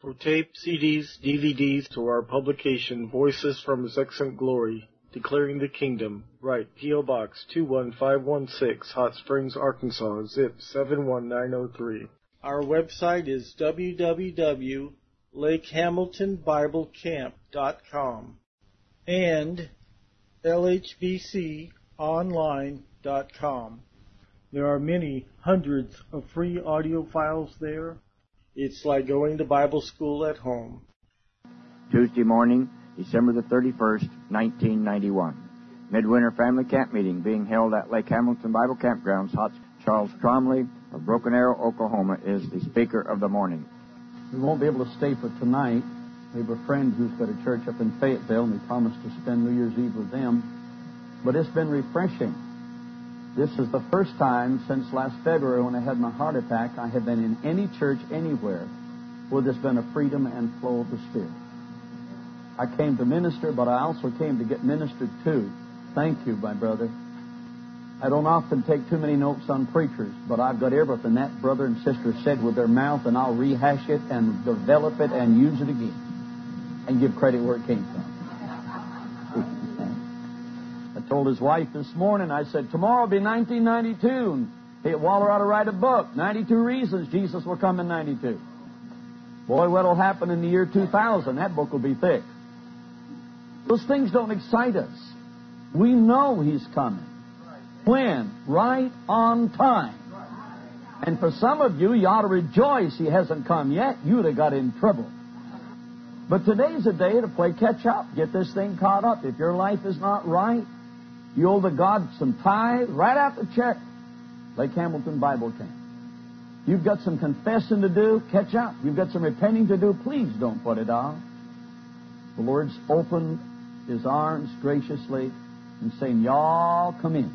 For tape, CDs, DVDs to our publication, Voices from His Excellent Glory, Declaring the Kingdom, write P.O. Box 21516, Hot Springs, Arkansas, zip 71903. Our website is www.lakehamiltonbiblecamp.com and lhbconline.com. There are many hundreds of free audio files there. It's like going to Bible school at home. Tuesday morning, December the 31st, 1991. Midwinter Family Camp Meeting being held at Lake Hamilton Bible Campgrounds. Charles Tromley of Broken Arrow, Oklahoma, is the speaker of the morning. We won't be able to stay for tonight. We have a friend who's got a church up in Fayetteville, and we promised to spend New Year's Eve with them. But it's been refreshing. This is the first time since last February when I had my heart attack I have been in any church anywhere where there's been a freedom and flow of the Spirit. I came to minister, but I also came to get ministered to. Thank you, my brother. I don't often take too many notes on preachers, but I've got everything that brother and sister said with their mouth, and I'll rehash it and develop it and use it again and give credit where it came from. I told his wife this morning, I said, tomorrow will be 1992, and Waller ought to write a book, 92 Reasons Jesus Will Come in 92. Boy, what'll happen in the year 2000? That book will be thick. Those things don't excite us. We know He's coming. When? Right on time. And for some of you, you ought to rejoice He hasn't come yet. You'd have got in trouble. But today's a day to play catch up. Get this thing caught up. If your life is not right, you owe the God some tithe. Write out the check. Lake Hamilton Bible Camp. You've got some confessing to do. Catch up. You've got some repenting to do. Please don't put it off. The Lord's opened His arms graciously and saying, y'all come in.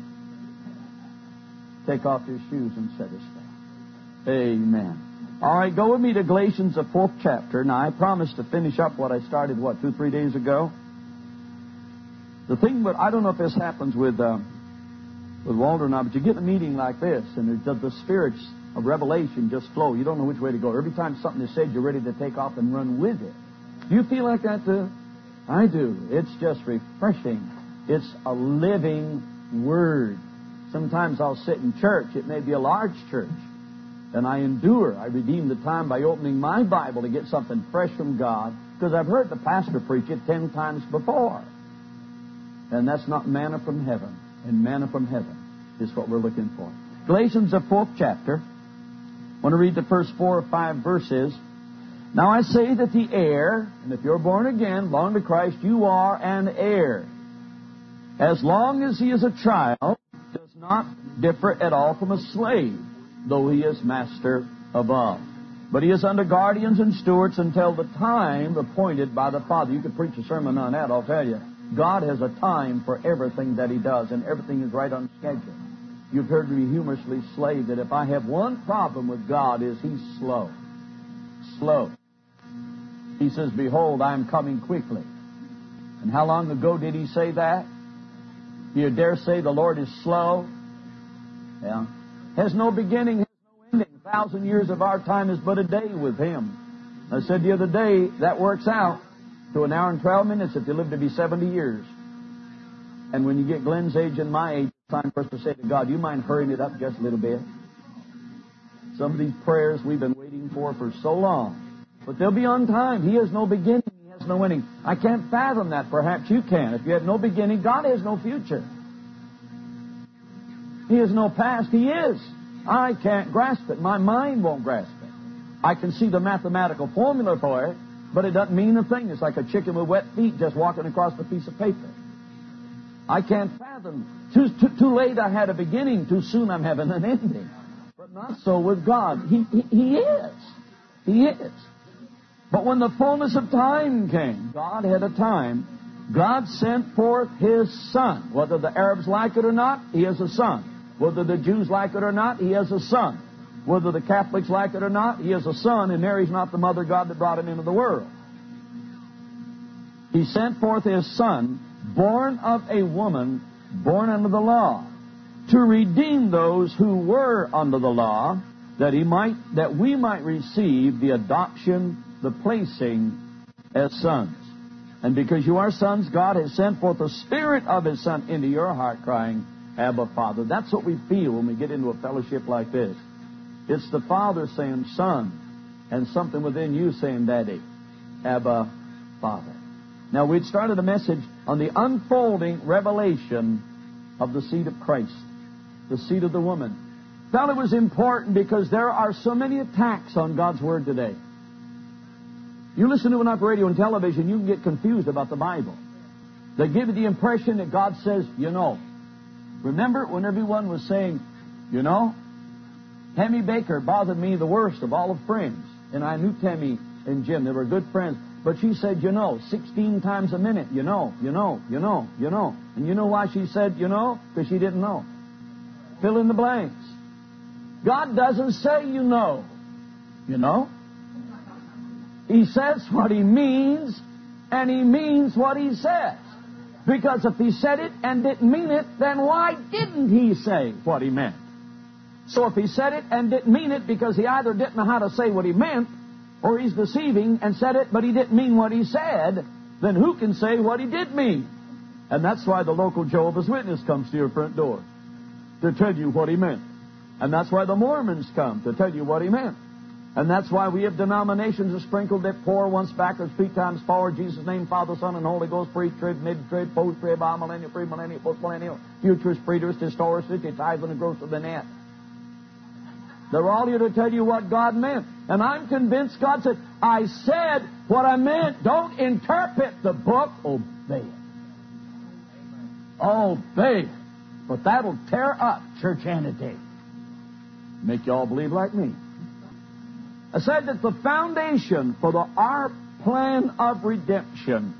Take off your shoes and set us down. Amen. All right, go with me to Galatians, the 4th chapter. Now, I promised to finish up what I started, 2-3 days ago? The thing, but I don't know if this happens with Walter or not, but you get in a meeting like this, and the spirits of revelation just flow. You don't know which way to go. Every time something is said, you're ready to take off and run with it. Do you feel like that too? I do. It's just refreshing. It's a living Word. Sometimes I'll sit in church. It may be a large church. And I endure. I redeem the time by opening my Bible to get something fresh from God, because I've heard the pastor preach it 10 times before. And that's not manna from heaven. And manna from heaven is what we're looking for. Galatians, the 4th chapter. I want to read the first 4 or 5 verses. Now I say that the heir, and if you're born again, belong to Christ, you are an heir. As long as he is a child, does not differ at all from a slave, though he is master above. But he is under guardians and stewards until the time appointed by the Father. You could preach a sermon on that, I'll tell you. God has a time for everything that He does, and everything is right on schedule. You've heard me humorously say that if I have one problem with God is He's slow. Slow. He says, behold, I am coming quickly. And how long ago did He say that? You dare say the Lord is slow? Yeah. Has no beginning, has no ending. 1,000 years of our time is but a day with Him. I said the other day, that works out to 1 hour and 12 minutes if you live to be 70 years. And when you get Glenn's age and my age, it's time for us to say to God, you mind hurrying it up just a little bit? Some of these prayers we've been waiting for so long. But they'll be on time. He has no beginning. He has no ending. I can't fathom that. Perhaps you can. If you have no beginning, God has no future. He has no past. He is. I can't grasp it. My mind won't grasp it. I can see the mathematical formula for it, but it doesn't mean a thing. It's like a chicken with wet feet just walking across a piece of paper. I can't fathom. Too late I had a beginning. Too soon I'm having an ending. But not so with God. He is. He is. But when the fullness of time came, God had a time. God sent forth His Son. Whether the Arabs like it or not, He is a Son. Whether the Jews like it or not, He is a Son. Whether the Catholics like it or not, He is a Son, and Mary's not the mother God that brought Him into the world. He sent forth His Son, born of a woman, born under the law, to redeem those who were under the law, that we might receive the adoption the placing as sons. And because you are sons, God has sent forth the Spirit of His Son into your heart, crying, Abba, Father. That's what we feel when we get into a fellowship like this. It's the Father saying, Son, and something within you saying, Daddy, Abba, Father. Now, we'd started a message on the unfolding revelation of the seed of Christ, the seed of the woman. Felt it was important because there are so many attacks on God's Word today. You listen to enough radio and television, you can get confused about the Bible. They give you the impression that God says, you know. Remember when everyone was saying, you know? Tammy Baker bothered me the worst of all of friends. And I knew Tammy and Jim. They were good friends. But she said, you know, 16 times a minute. You know, you know, you know, you know. And you know why she said, you know? Because she didn't know. Fill in the blanks. God doesn't say you know. You know? He says what He means, and He means what He says. Because if He said it and didn't mean it, then why didn't He say what He meant? So if He said it and didn't mean it because He either didn't know how to say what He meant, or He's deceiving and said it but He didn't mean what He said, then who can say what He did mean? And that's why the local Jehovah's Witness comes to your front door to tell you what He meant. And that's why the Mormons come to tell you what He meant. And that's why we have denominations that sprinkle, dip, pour, once backwards, 3 times forward, Jesus' name, Father, Son, and Holy Ghost, pre-trib, mid-trib, post-trib, amillennial, pre-millennial, post-millennial, futurist, preterist, historicist, it's tithe and the growth of the net. They're all here to tell you what God meant. And I'm convinced God said, I said what I meant. Don't interpret the book. Obey it. Obey it. But that'll tear up churchianity. Make you all believe like me. I said that the foundation for our plan of redemption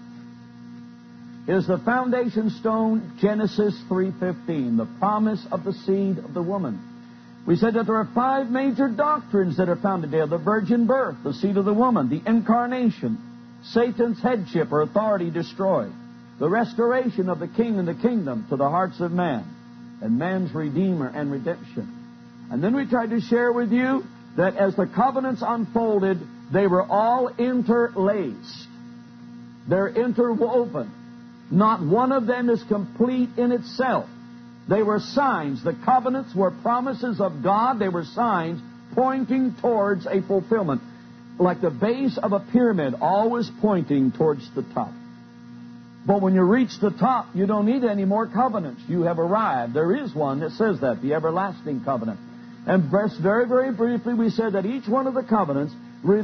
is the foundation stone, Genesis 3:15, the promise of the seed of the woman. We said that there are 5 major doctrines that are found today: the virgin birth, the seed of the woman, the incarnation, Satan's headship or authority destroyed, the restoration of the king and the kingdom to the hearts of man, and man's redeemer and redemption. And then we tried to share with you that as the covenants unfolded, they were all interlaced. They're interwoven. Not one of them is complete in itself. They were signs. The covenants were promises of God. They were signs pointing towards a fulfillment. Like the base of a pyramid, always pointing towards the top. But when you reach the top, you don't need any more covenants. You have arrived. There is one that says that, the everlasting covenant. And very, very briefly, we said that each one of the covenants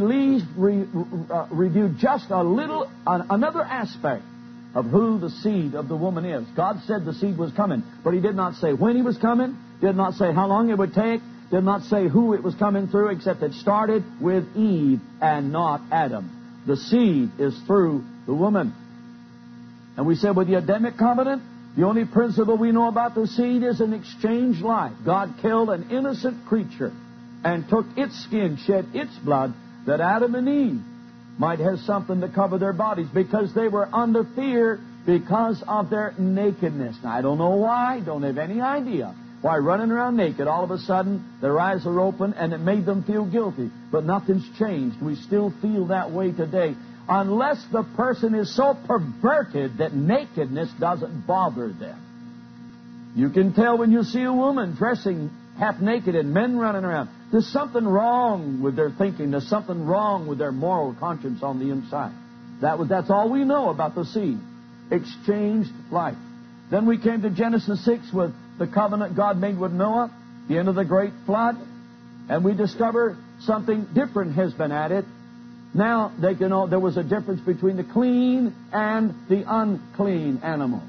reviewed just a little, another aspect of who the seed of the woman is. God said the seed was coming, but He did not say when He was coming, did not say how long it would take, did not say who it was coming through, except it started with Eve and not Adam. The seed is through the woman. And we said with the Adamic covenant, the only principle we know about the seed is an exchange life. God killed an innocent creature and took its skin, shed its blood, that Adam and Eve might have something to cover their bodies, because they were under fear because of their nakedness. Now, I don't know why, don't have any idea why running around naked, all of a sudden their eyes are open and it made them feel guilty. But nothing's changed. We still feel that way today. Unless the person is so perverted that nakedness doesn't bother them. You can tell when you see a woman dressing half naked and men running around. There's something wrong with their thinking. There's something wrong with their moral conscience on the inside. That's all we know about the seed. Exchanged life. Then we came to Genesis 6 with the covenant God made with Noah, the end of the great flood. And we discover something different has been added. Now they can know there was a difference between the clean and the unclean animals.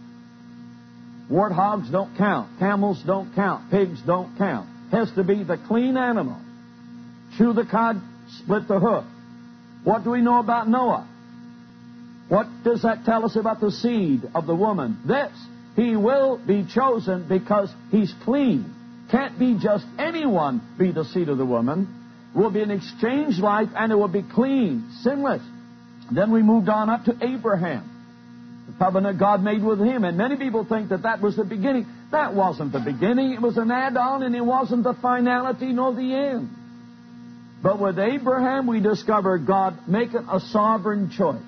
Warthogs don't count. Camels don't count. Pigs don't count. Has to be the clean animal. Chew the cud, split the hoof. What do we know about Noah? What does that tell us about the seed of the woman? This. He will be chosen because he's clean. Can't be just anyone be the seed of the woman. Will be an exchange life, and it will be clean, sinless. Then we moved on up to Abraham. The covenant God made with him. And many people think that that was the beginning. That wasn't the beginning. It was an add-on, and it wasn't the finality nor the end. But with Abraham, we discover God making a sovereign choice.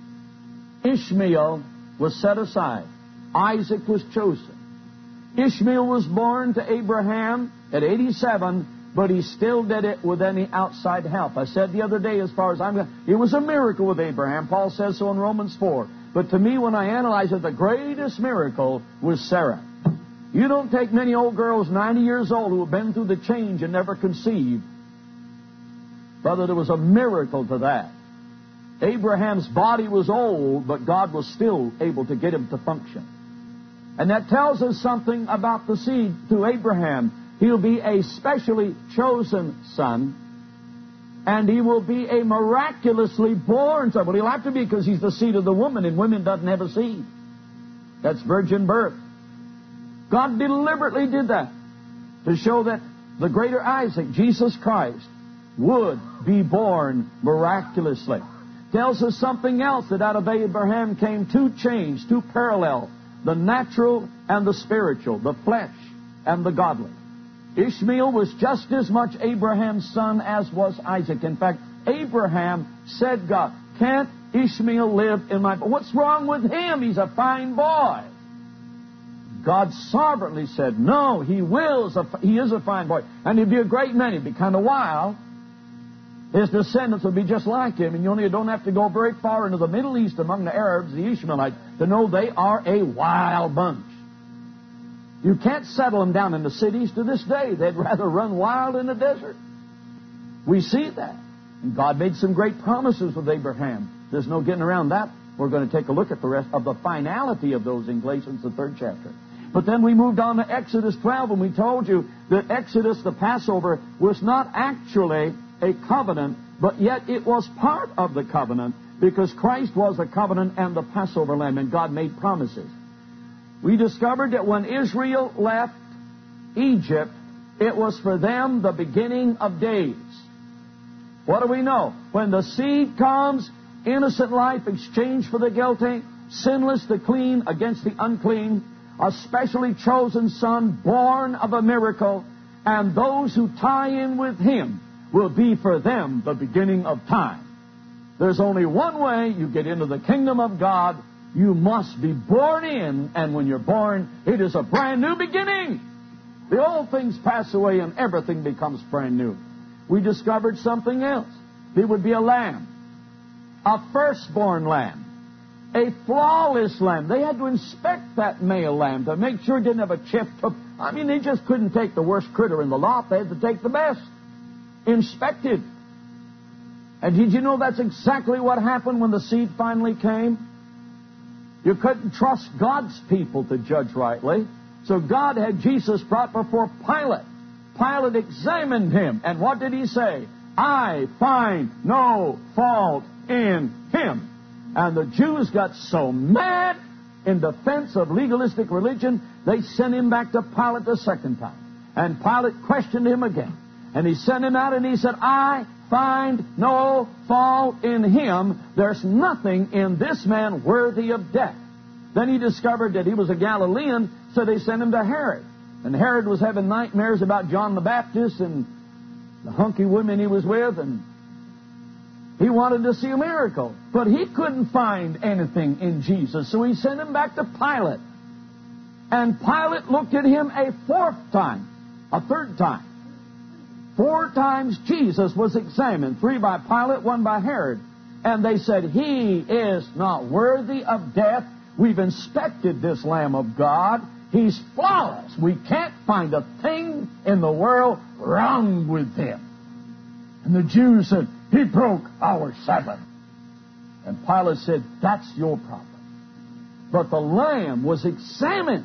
Ishmael was set aside. Isaac was chosen. Ishmael was born to Abraham at 87, but he still did it with any outside help. I said the other day, as far as I'm concerned, it was a miracle with Abraham. Paul says so in Romans 4. But to me, when I analyze it, the greatest miracle was Sarah. You don't take many old girls 90 years old who have been through the change and never conceived. Brother, there was a miracle to that. Abraham's body was old, but God was still able to get him to function. And that tells us something about the seed to Abraham. He'll be a specially chosen son, and he will be a miraculously born son. Well, he'll have to be because he's the seed of the woman, and women doesn't have a seed. That's virgin birth. God deliberately did that to show that the greater Isaac, Jesus Christ, would be born miraculously. Tells us something else, that out of Abraham came two chains, two parallel, the natural and the spiritual, the flesh and the godly. Ishmael was just as much Abraham's son as was Isaac. In fact, Abraham said, God, can't Ishmael live in my... What's wrong with him? He's a fine boy. God sovereignly said, no, he is a fine boy. And he'd be a great man. He'd be kind of wild. His descendants would be just like him. And you only don't have to go very far into the Middle East among the Arabs, the Ishmaelites, to know they are a wild bunch. You can't settle them down in the cities to this day. They'd rather run wild in the desert. We see that. And God made some great promises with Abraham. There's no getting around that. We're going to take a look at the rest of the finality of those in Galatians, the 3rd chapter. But then we moved on to Exodus 12, and we told you that Exodus, the Passover, was not actually a covenant, but yet it was part of the covenant, because Christ was a covenant and the Passover lamb, and God made promises. We discovered that when Israel left Egypt, it was for them the beginning of days. What do we know? When the seed comes, innocent life exchanged for the guilty, sinless the clean against the unclean, a specially chosen son born of a miracle, and those who tie in with him will be for them the beginning of time. There's only one way you get into the kingdom of God. You must be born in, and when you're born, it is a brand new beginning. The old things pass away and everything becomes brand new. We discovered something else. There would be a lamb, a firstborn lamb, a flawless lamb. They had to inspect that male lamb to make sure it didn't have a chipped hoof. I mean, they just couldn't take the worst critter in the lot. They had to take the best. Inspected. And did you know that's exactly what happened when the seed finally came? You couldn't trust God's people to judge rightly. So God had Jesus brought before Pilate. Pilate examined him. And what did he say? I find no fault in him. And the Jews got so mad in defense of legalistic religion, they sent him back to Pilate the second time. And Pilate questioned him again. And he sent him out and he said, I find no fault in him. There's nothing in this man worthy of death. Then he discovered that he was a Galilean, so they sent him to Herod. And Herod was having nightmares about John the Baptist and the hunky women he was with, and he wanted to see a miracle. But he couldn't find anything in Jesus, so he sent him back to Pilate. And Pilate looked at him a third time. 4 times Jesus was examined, 3 by Pilate, 1 by Herod. And they said, he is not worthy of death. We've inspected this Lamb of God. He's flawless. We can't find a thing in the world wrong with him. And the Jews said, he broke our Sabbath. And Pilate said, that's your problem. But the Lamb was examined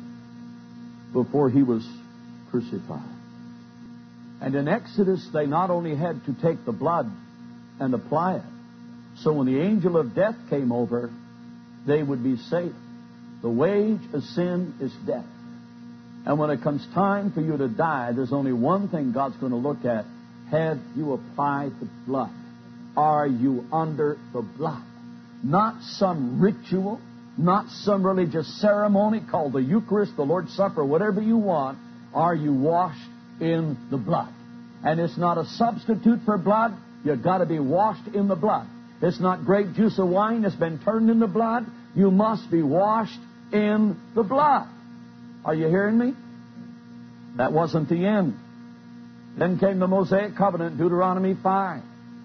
before he was crucified. And in Exodus, they not only had to take the blood and apply it, so when the angel of death came over, they would be saved. The wage of sin is death. And when it comes time for you to die, there's only one thing God's going to look at. Have you applied the blood? Are you under the blood? Not some ritual, not some religious ceremony called the Eucharist, the Lord's Supper, whatever you want. Are you washed in the blood? And it's not a substitute for blood. You've got to be washed in the blood. It's not grape juice or wine that's been turned into blood. You must be washed in the blood. Are you hearing me? That wasn't the end. Then came the Mosaic covenant, Deuteronomy 5.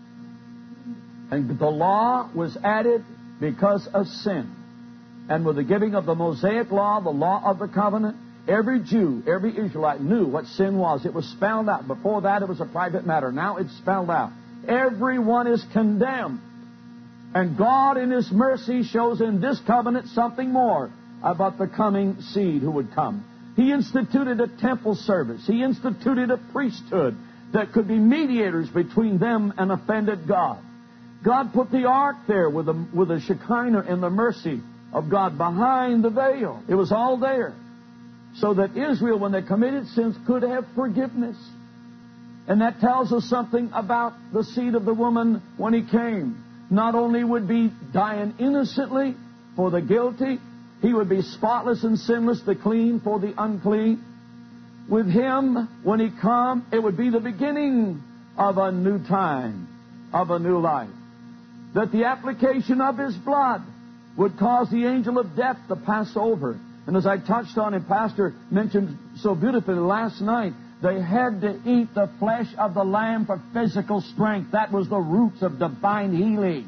And the law was added because of sin. And with the giving of the Mosaic law, the law of the covenant, every Jew, every Israelite knew what sin was. It was spelled out. Before that, it was a private matter. Now it's spelled out. Everyone is condemned. And God in His mercy shows in this covenant something more about the coming seed who would come. He instituted a temple service. He instituted a priesthood that could be mediators between them and offended God. God put the ark there with the Shekinah and the mercy of God behind the veil. It was all there. So that Israel, when they committed sins, could have forgiveness. And that tells us something about the seed of the woman when He came. Not only would be dying innocently for the guilty, He would be spotless and sinless, the clean for the unclean. With Him, when He come, it would be the beginning of a new time, of a new life. That the application of His blood would cause the angel of death to pass over. And as I touched on and Pastor mentioned so beautifully last night, they had to eat the flesh of the lamb for physical strength. That was the roots of divine healing.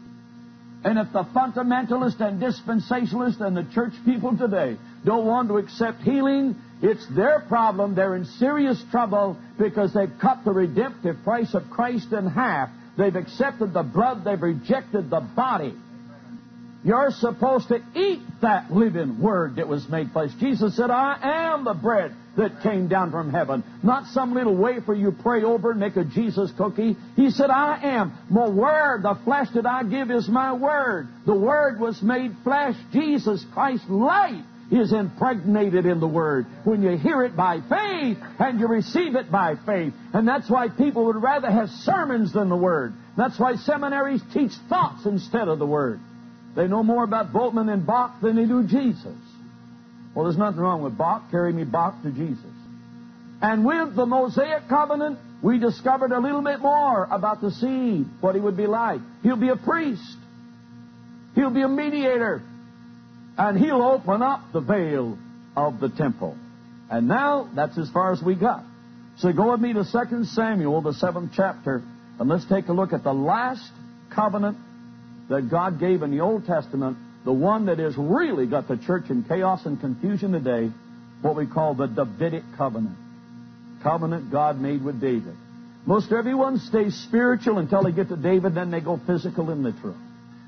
And if the fundamentalist and dispensationalist and the church people today don't want to accept healing, it's their problem. They're in serious trouble because they've cut the redemptive price of Christ in half. They've accepted the blood. They've rejected the body. You're supposed to eat that living Word that was made flesh. Jesus said, I am the bread that came down from heaven. Not some little wafer you pray over and make a Jesus cookie. He said, I am. My Word, the flesh that I give is my Word. The Word was made flesh. Jesus Christ's life is impregnated in the Word. When you hear it by faith and you receive it by faith. And that's why people would rather have sermons than the Word. That's why seminaries teach thoughts instead of the Word. They know more about Bultmann and Bach than they do Jesus. Well, there's nothing wrong with Bach. Carry me Bach to Jesus. And with the Mosaic covenant, we discovered a little bit more about the seed, what he would be like. He'll be a priest. He'll be a mediator. And he'll open up the veil of the temple. And now, that's as far as we got. So go with me to 2 Samuel, the 7th chapter, and let's take a look at the last covenant that God gave in the Old Testament, the one that has really got the church in chaos and confusion today, what we call the Davidic covenant. Covenant God made with David. Most everyone stays spiritual until they get to David, then they go physical and literal.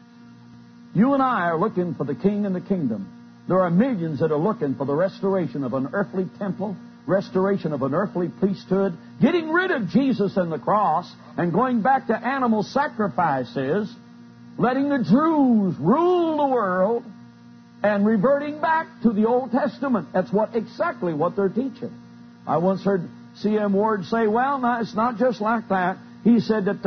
You and I are looking for the king and the kingdom. There are millions that are looking for the restoration of an earthly temple, restoration of an earthly priesthood, getting rid of Jesus and the cross, and going back to animal sacrifices, letting the Jews rule the world, and reverting back to the Old Testament. That's exactly what they're teaching. I once heard C.M. Ward say, well, no, it's not just like that. He said that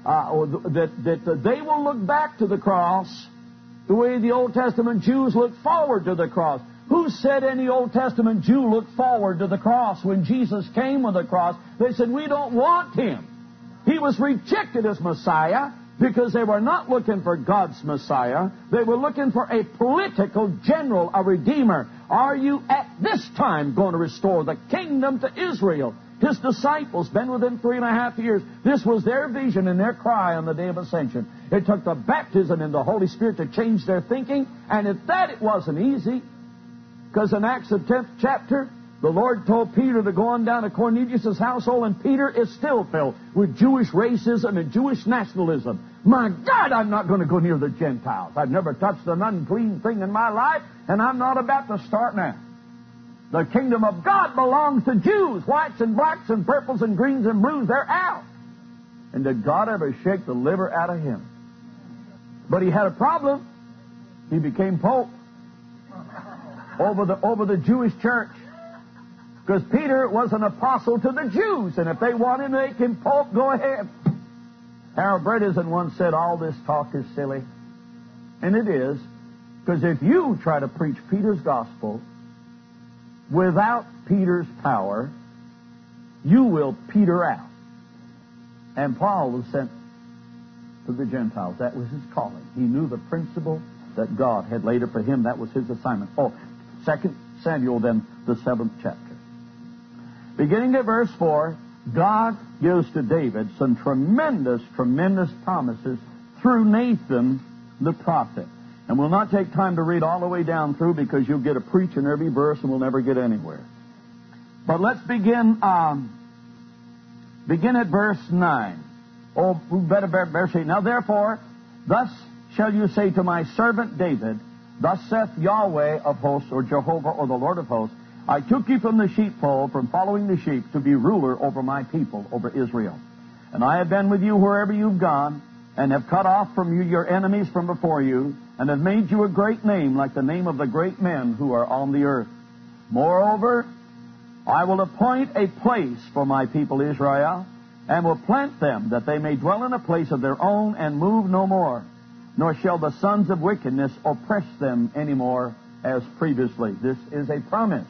they will look back to the cross the way the Old Testament Jews look forward to the cross. Who said any Old Testament Jew looked forward to the cross when Jesus came with the cross? They said, we don't want Him. He was rejected as Messiah because they were not looking for God's Messiah. They were looking for a political general, a redeemer. Are you at this time going to restore the kingdom to Israel? His disciples, been with Him 3.5 years. This was their vision and their cry on the day of ascension. It took the baptism in the Holy Spirit to change their thinking, and at that it wasn't easy. Because in Acts the 10th chapter, the Lord told Peter to go on down to Cornelius' household, and Peter is still filled with Jewish racism and Jewish nationalism. My God, I'm not going to go near the Gentiles. I've never touched an unclean thing in my life, and I'm not about to start now. The kingdom of God belongs to Jews, whites and blacks and purples and greens and blues. They're out. And did God ever shake the liver out of him? But he had a problem. He became Pope over the Jewish church. Because Peter was an apostle to the Jews, and if they wanted to make him Pope, go ahead. Harold Bredesen once said, all this talk is silly. And it is, because if you try to preach Peter's gospel without Peter's power, you will peter out. And Paul was sent to the Gentiles. That was his calling. He knew the principle that God had laid it for him. That was his assignment. 2 Samuel, then, the 7th chapter. Beginning at verse 4, God gives to David some tremendous, tremendous promises through Nathan the prophet. And we'll not take time to read all the way down through because you'll get a preach in every verse and we'll never get anywhere. But let's begin at verse 9. Oh, verse 8. Now therefore, thus shall you say to my servant David, thus saith Yahweh of hosts, or Jehovah, or the Lord of hosts, I took you from the sheepfold, from following the sheep, to be ruler over my people, over Israel. And I have been with you wherever you've gone, and have cut off from you your enemies from before you, and have made you a great name, like the name of the great men who are on the earth. Moreover, I will appoint a place for my people Israel, and will plant them, that they may dwell in a place of their own, and move no more. Nor shall the sons of wickedness oppress them any more as previously. This is a promise.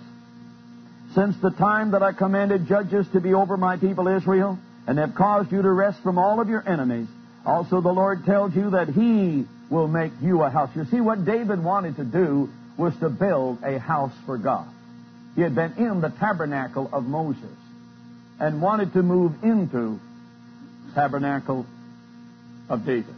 Since the time that I commanded judges to be over my people Israel, and have caused you to rest from all of your enemies, also the Lord tells you that He will make you a house. You see, what David wanted to do was to build a house for God. He had been in the tabernacle of Moses and wanted to move into the tabernacle of David.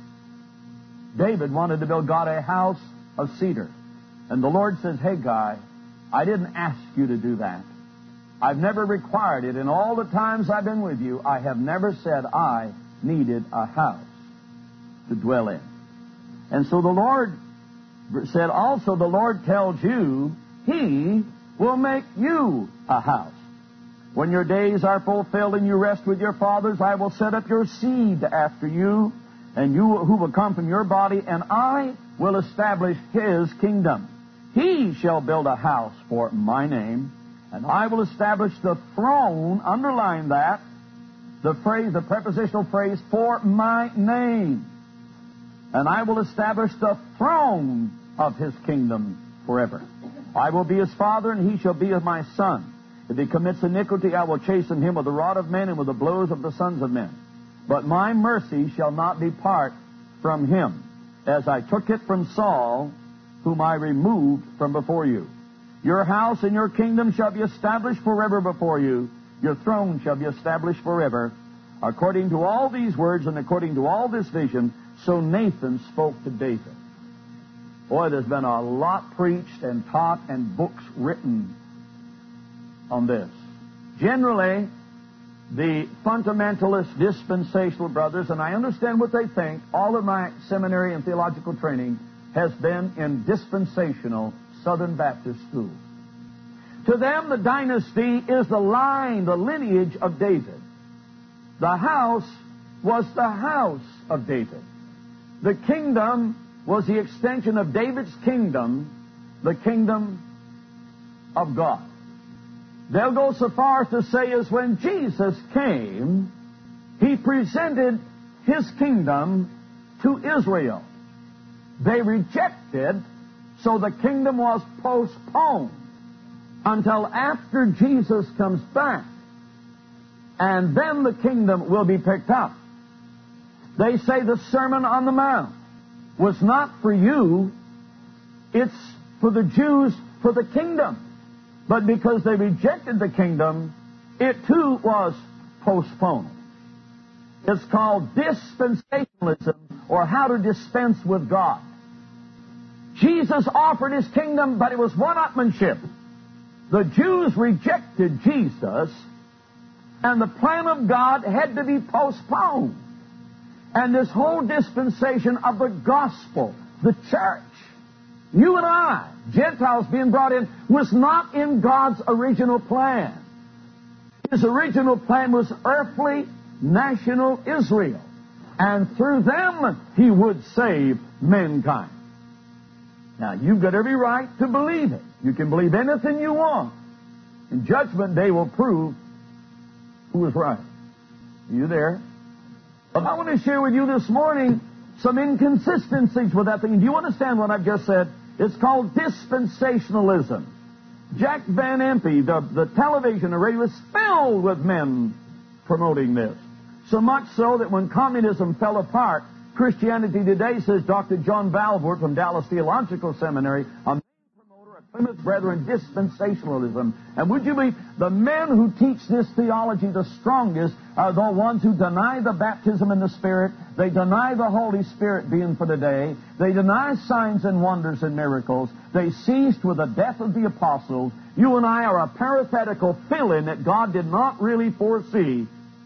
David wanted to build God a house of cedar. And the Lord says, hey, guy, I didn't ask you to do that. I've never required it. In all the times I've been with you, I have never said I needed a house to dwell in. And so the Lord said, also the Lord tells you, He will make you a house. When your days are fulfilled and you rest with your fathers, I will set up your seed after you, and you who will come from your body, and I will establish His kingdom. He shall build a house for my name, and I will establish the throne, underline that, the prepositional phrase, for my name. And I will establish the throne of His kingdom forever. I will be His father, and He shall be my son. If he commits iniquity, I will chasten him with the rod of men and with the blows of the sons of men. But my mercy shall not depart from him, as I took it from Saul, whom I removed from before you. Your house and your kingdom shall be established forever before you. Your throne shall be established forever. According to all these words and according to all this vision, so Nathan spoke to David. Boy, there's been a lot preached and taught and books written on this. Generally, the fundamentalist dispensational brothers, and I understand what they think, all of my seminary and theological training has been in dispensational Southern Baptist schools. To them, the dynasty is the line, the lineage of David. The house was the house of David. The kingdom was the extension of David's kingdom, the kingdom of God. They'll go so far as to say as when Jesus came, He presented His kingdom to Israel. They rejected, so the kingdom was postponed until after Jesus comes back. And then the kingdom will be picked up. They say the Sermon on the Mount was not for you, it's for the Jews, for the kingdom. But because they rejected the kingdom, it too was postponed. It's called dispensationalism, or how to dispense with God. Jesus offered His kingdom, but it was one-upmanship. The Jews rejected Jesus, and the plan of God had to be postponed. And this whole dispensation of the gospel, the church, you and I, Gentiles being brought in, was not in God's original plan. His original plan was earthly, national Israel. And through them, He would save mankind. Now, you've got every right to believe it. You can believe anything you want. And Judgment Day will prove who is right. Are you there? But I want to share with you this morning some inconsistencies with that thing. Do you understand what I've just said? It's called dispensationalism. Jack Van Impe, the television array was filled with men promoting this. So much so that when communism fell apart, Christianity Today says Dr. John Valvoort from Dallas Theological Seminary, a main promoter of Plymouth Brethren dispensationalism. And would you believe the men who teach this theology the strongest are the ones who deny the baptism in the Spirit, they deny the Holy Spirit being for today, they deny signs and wonders and miracles, they ceased with the death of the apostles. You and I are a parenthetical fill-in that God did not really foresee.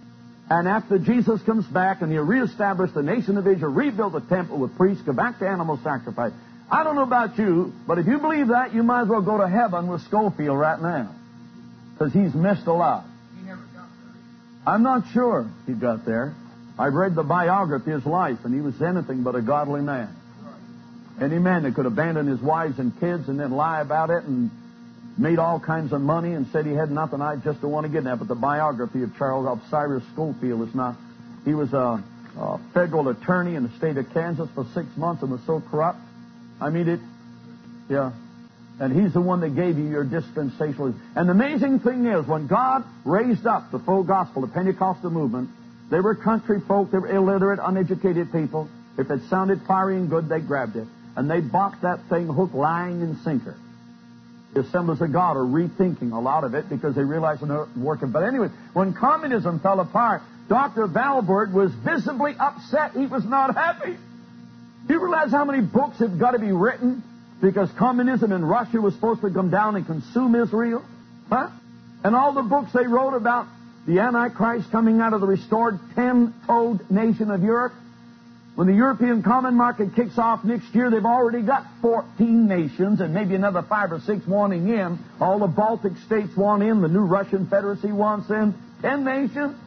And after Jesus comes back and He'll reestablish the nation of Israel, rebuild the temple with priests, go back to animal sacrifice. I don't know about you, but if you believe that, you might as well go to heaven with Schofield right now. Because he's missed a lot. He never got there. I'm not sure he got there. I've read the biography of his life, and he was anything but a godly man. Any man that could abandon his wives and kids and then lie about it and made all kinds of money and said he had nothing, I just don't want to get that. But the biography of Cyrus Schofield is not. He was a federal attorney in the state of Kansas for 6 months and was so corrupt. I mean, yeah. And he's the one that gave you your dispensationalism. And the amazing thing is, when God raised up the full gospel, the Pentecostal movement, they were country folk, they were illiterate, uneducated people. If it sounded fiery and good, they grabbed it. And they bought that thing hook, line, and sinker. The Assemblies of God are rethinking a lot of it because they realize it's not working. But anyway, when communism fell apart, Dr. Valvoort was visibly upset. He was not happy. Do you realize how many books have got to be written because communism in Russia was supposed to come down and consume Israel? Huh? And all the books they wrote about the Antichrist coming out of the restored 10-toed nation of Europe. When the European Common Market kicks off next year, they've already got 14 nations and maybe another 5 or 6 wanting in. All the Baltic states want in. The new Russian Federacy wants in. 10 nations.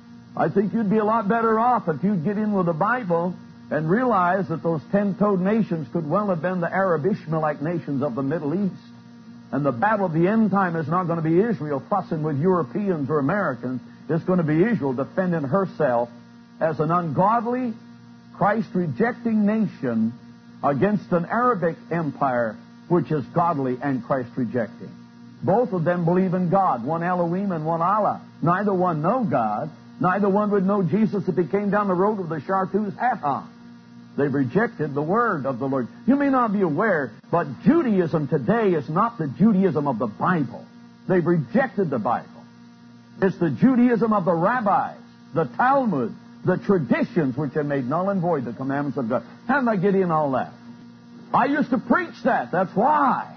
I think you'd be a lot better off if you'd get in with the Bible and realize that those 10-toed nations could well have been the Arab Ishmaelite nations of the Middle East. And the battle of the end time is not going to be Israel fussing with Europeans or Americans. It's going to be Israel defending herself as an ungodly, Christ-rejecting nation against an Arabic empire which is godly and Christ-rejecting. Both of them believe in God, one Elohim and one Allah. Neither one know God. Neither one would know Jesus if he came down the road with a chartreuse hat on. They've rejected the word of the Lord. You may not be aware, but Judaism today is not the Judaism of the Bible. They've rejected the Bible. It's the Judaism of the rabbis, the Talmud, the traditions which have made null and void the commandments of God. How did I get in all that? I used to preach that. That's why.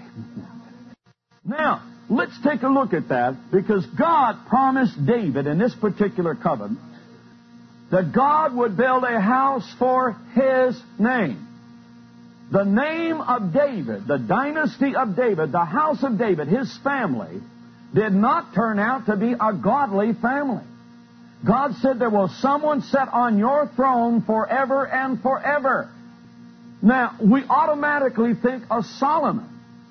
Now, let's take a look at that, because God promised David in this particular covenant that God would build a house for His name. The name of David, the dynasty of David, the house of David, his family, did not turn out to be a godly family. God said there will someone set on your throne forever and forever. Now, we automatically think of Solomon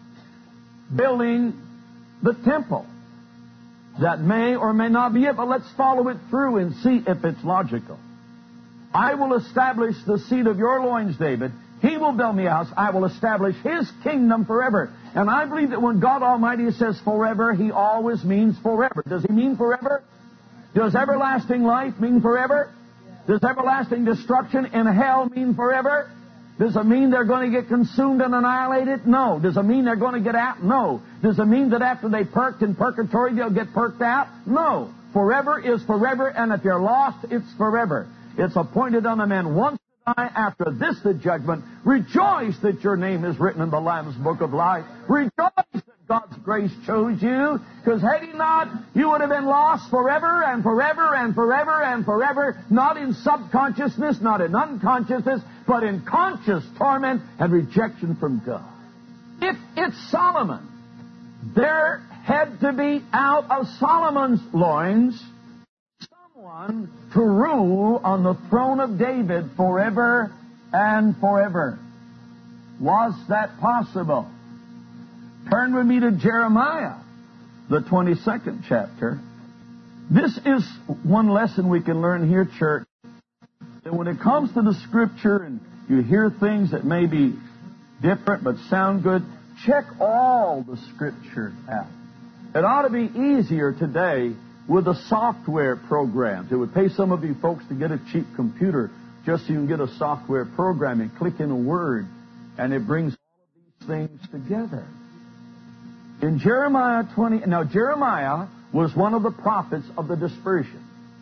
building the temple. That may or may not be it, but let's follow it through and see if it's logical. I will establish the seed of your loins, David. He will build me a house. I will establish His kingdom forever. And I believe that when God Almighty says forever, He always means forever. Does He mean forever? Does everlasting life mean forever? Does everlasting destruction in hell mean forever? Does it mean they're going to get consumed and annihilated? No. Does it mean they're going to get out? No. Does it mean that after they perked in purgatory, they'll get perked out? No. Forever is forever, and if you're lost, it's forever. It's appointed unto men once to die, after this the judgment. Rejoice that your name is written in the Lamb's book of life. Rejoice that God's grace chose you, because had He not, you would have been lost forever and forever and forever and forever, not in subconsciousness, not in unconsciousness, but in conscious torment and rejection from God. If it's Solomon, there had to be out of Solomon's loins someone to rule on the throne of David forever and forever. Was that possible? Turn with me to Jeremiah, the 22nd chapter. This is one lesson we can learn here, church. That when it comes to the Scripture and you hear things that may be different but sound good, check all the Scripture out. It ought to be easier today with the software programs. It would pay some of you folks to get a cheap computer just so you can get a software program and click in a word, and it brings all of these things together. In Jeremiah 20, now Jeremiah was one of the prophets of the dispersion.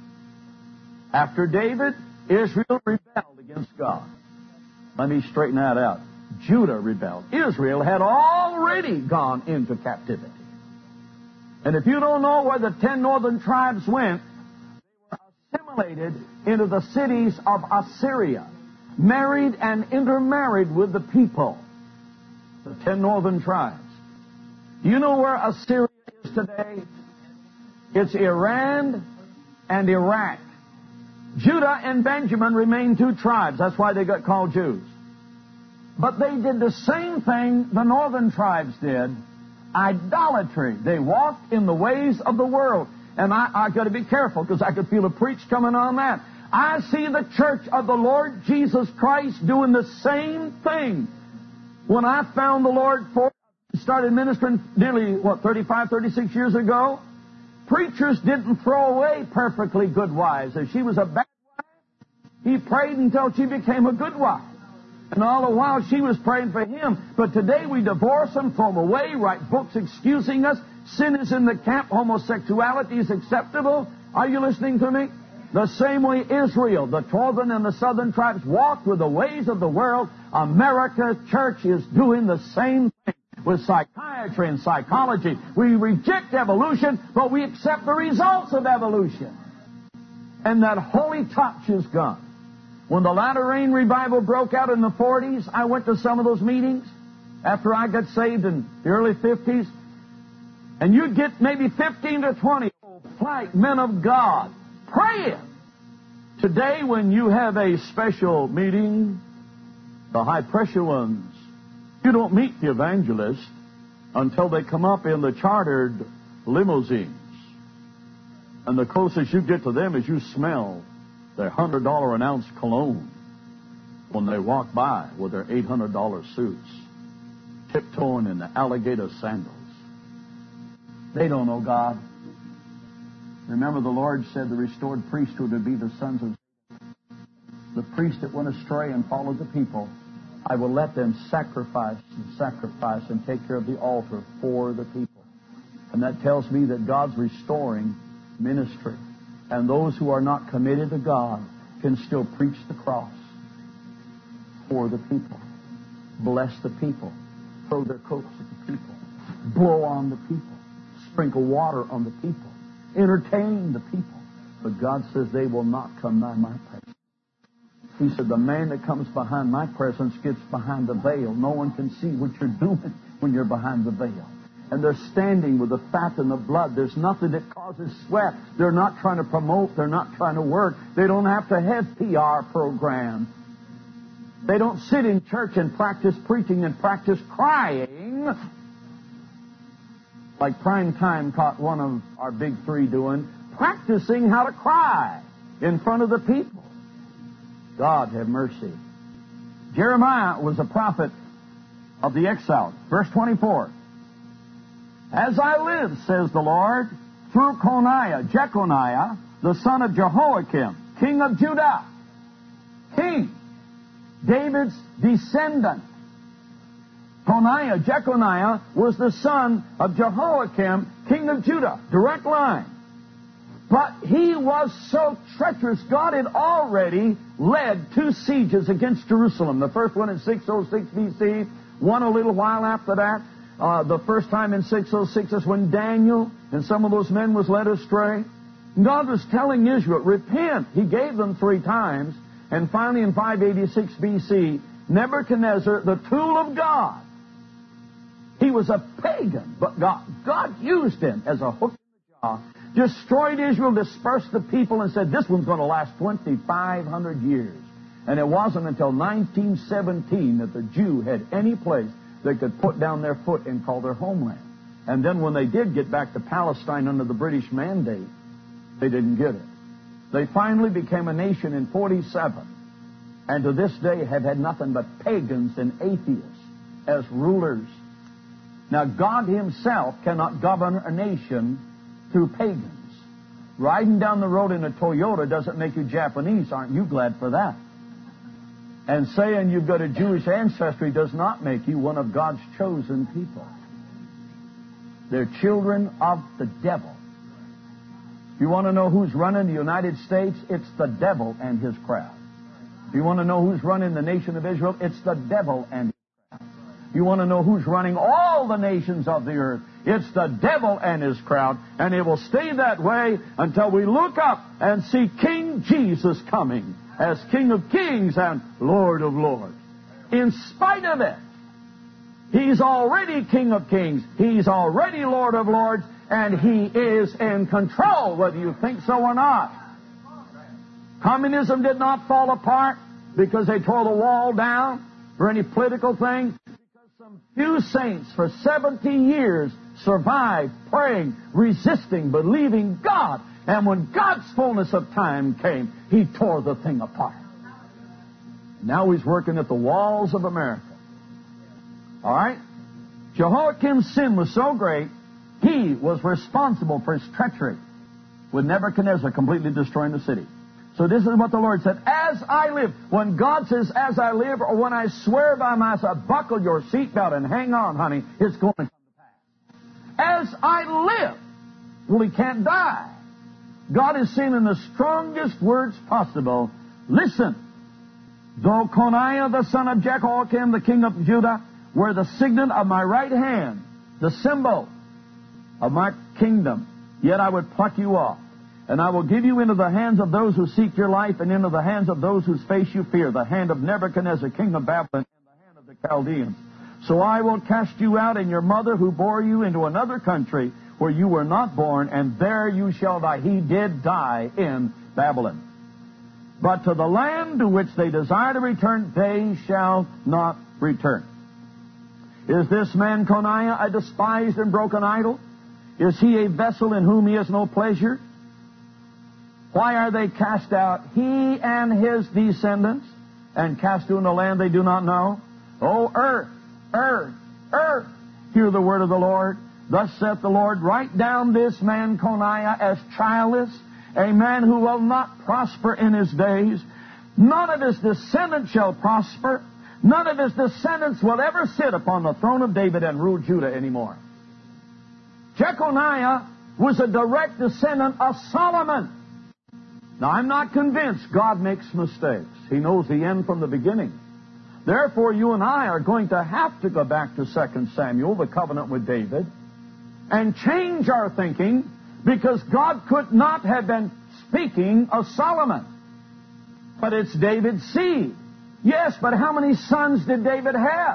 After David, Israel rebelled against God. Let me straighten that out. Judah rebelled. Israel had already gone into captivity. And if you don't know where the 10 northern tribes went, they were assimilated into the cities of Assyria, married and intermarried with the people, the 10 northern tribes. You know where Assyria is today? It's Iran and Iraq. Judah and Benjamin remained 2 tribes. That's why they got called Jews. But they did the same thing the northern tribes did. Idolatry. They walked in the ways of the world. And I got to be careful because I could feel a preach coming on that. I see the church of the Lord Jesus Christ doing the same thing. When I found the Lord, started ministering nearly, 35, 36 years ago, preachers didn't throw away perfectly good wives. If she was a bad wife, he prayed until she became a good wife. And all the while she was praying for him. But today we divorce them, throw them away, write books excusing us. Sin is in the camp. Homosexuality is acceptable. Are you listening to me? The same way Israel, the northern and the southern tribes, walked with the ways of the world. America's church is doing the same thing with psychiatry and psychology. We reject evolution, but we accept the results of evolution. And that holy touch is gone. When the latter rain revival broke out in the 40s, I went to some of those meetings after I got saved in the early 50s. And you'd get maybe 15 to 20 like men of God praying. Today, when you have a special meeting, the high-pressure ones, you don't meet the evangelists until they come up in the chartered limousines. And the closest you get to them is you smell their $100 an ounce cologne when they walk by with their $800 suits, tiptoeing in the alligator sandals. They don't know God. Remember, the Lord said the restored priesthood would be the sons of the priest that went astray and followed the people. I will let them sacrifice and take care of the altar for the people. And that tells me that God's restoring ministry. And those who are not committed to God can still preach the cross for the people. Bless the people. Throw their coats at the people. Blow on the people. Sprinkle water on the people. Entertain the people. But God says they will not come nigh my presence. He said, the man that comes behind my presence gets behind the veil. No one can see what you're doing when you're behind the veil. And they're standing with the fat and the blood. There's nothing that causes sweat. They're not trying to promote. They're not trying to work. They don't have to have PR programs. They don't sit in church and practice preaching and practice crying like Prime Time caught one of our big 3 doing, practicing how to cry in front of the people. God have mercy. Jeremiah was a prophet of the exile. Verse 24. As I live, says the Lord, through Jeconiah, the son of Jehoiakim, king of Judah. King. David's descendant. Jeconiah was the son of Jehoiakim, king of Judah. Direct line. But he was so treacherous, God had already led 2 sieges against Jerusalem. The first one in 606 B.C., one a little while after that. The first time in 606 is when Daniel and some of those men was led astray. God was telling Israel, repent. He gave them 3 times. And finally in 586 B.C., Nebuchadnezzar, the tool of God, he was a pagan, but God used him as a hook in the jaw, destroyed Israel, dispersed the people, and said, this one's going to last 2,500 years. And it wasn't until 1917 that the Jew had any place they could put down their foot and call their homeland. And then when they did get back to Palestine under the British mandate, they didn't get it. They finally became a nation in 47, and to this day have had nothing but pagans and atheists as rulers. Now, God himself cannot govern a nation through pagans. Riding down the road in a Toyota doesn't make you Japanese. Aren't you glad for that? And saying you've got a Jewish ancestry does not make you one of God's chosen people. They're children of the devil. You want to know who's running the United States? It's the devil and his crowd. You want to know who's running the nation of Israel? It's the devil and his crowd. You want to know who's running all the nations of the earth? It's the devil and his crowd. And it will stay that way until we look up and see King Jesus coming as King of Kings and Lord of Lords. In spite of it, He's already King of Kings. He's already Lord of Lords. And He is in control, whether you think so or not. Communism did not fall apart because they tore the wall down or any political thing. Because some few saints for 70 years survived praying, resisting, believing God. And when God's fullness of time came, He tore the thing apart. Now He's working at the walls of America. All right? Jehoiakim's sin was so great, he was responsible for his treachery with Nebuchadnezzar completely destroying the city. So this is what the Lord said. As I live. When God says, as I live, or when I swear by myself, buckle your seatbelt and hang on, honey, it's going to come to pass. As I live. Well, he can't die. God is saying in the strongest words possible, listen, though Coniah, the son of Jehoiakim, the king of Judah, were the signet of my right hand, the symbol of my kingdom, yet I would pluck you off. And I will give you into the hands of those who seek your life, and into the hands of those whose face you fear, the hand of Nebuchadnezzar, king of Babylon, and the hand of the Chaldeans. So I will cast you out and your mother who bore you into another country where you were not born, and there you shall die. He did die in Babylon. But to the land to which they desire to return, they shall not return. Is this man Coniah a despised and broken idol? Is he a vessel in whom he has no pleasure? Why are they cast out, he and his descendants, and cast into a land they do not know? O earth, earth, earth, hear the word of the Lord. Thus saith the Lord, write down this man Coniah as childless, a man who will not prosper in his days. None of his descendants shall prosper. None of his descendants will ever sit upon the throne of David and rule Judah anymore. Jeconiah was a direct descendant of Solomon. Now, I'm not convinced God makes mistakes. He knows the end from the beginning. Therefore, you and I are going to have to go back to 2 Samuel, the covenant with David, and change our thinking, because God could not have been speaking of Solomon. But it's David's seed. Yes, but how many sons did David have?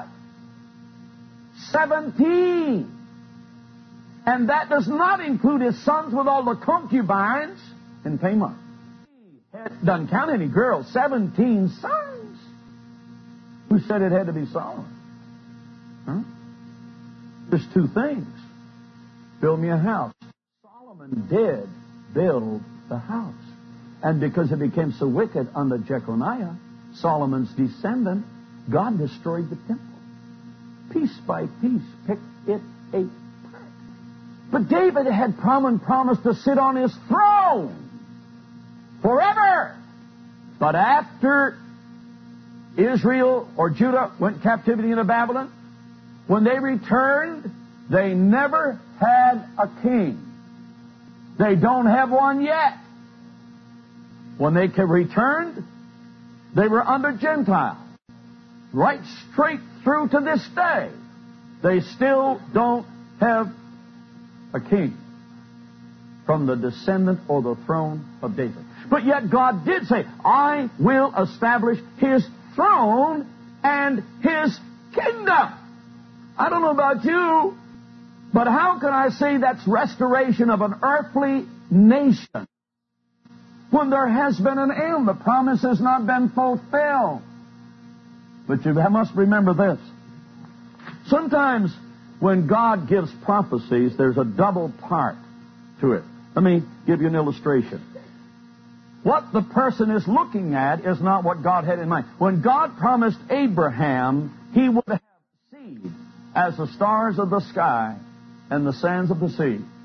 17. And that does not include his sons with all the concubines in Tamar. Doesn't count any girls. 17 sons. Who said it had to be Solomon? Huh? There's two things. Build me a house. Solomon did build the house. And because it became so wicked under Jeconiah, Solomon's descendant, God destroyed the temple. Piece by piece, picked it apart. But David had promised to sit on his throne forever. But after Israel or Judah went captivity into Babylon, when they returned, they never had a king. They don't have one yet. When they returned, they were under Gentiles. Right straight through to this day, they still don't have a king from the descendant or the throne of David. But yet God did say, I will establish His throne and His kingdom. I don't know about you, but how can I say that's restoration of an earthly nation when there has been an end? The promise has not been fulfilled. But you must remember this. Sometimes when God gives prophecies, there's a double part to it. Let me give you an illustration. What the person is looking at is not what God had in mind. When God promised Abraham he would have seed as the stars of the sky and the sands of the sea,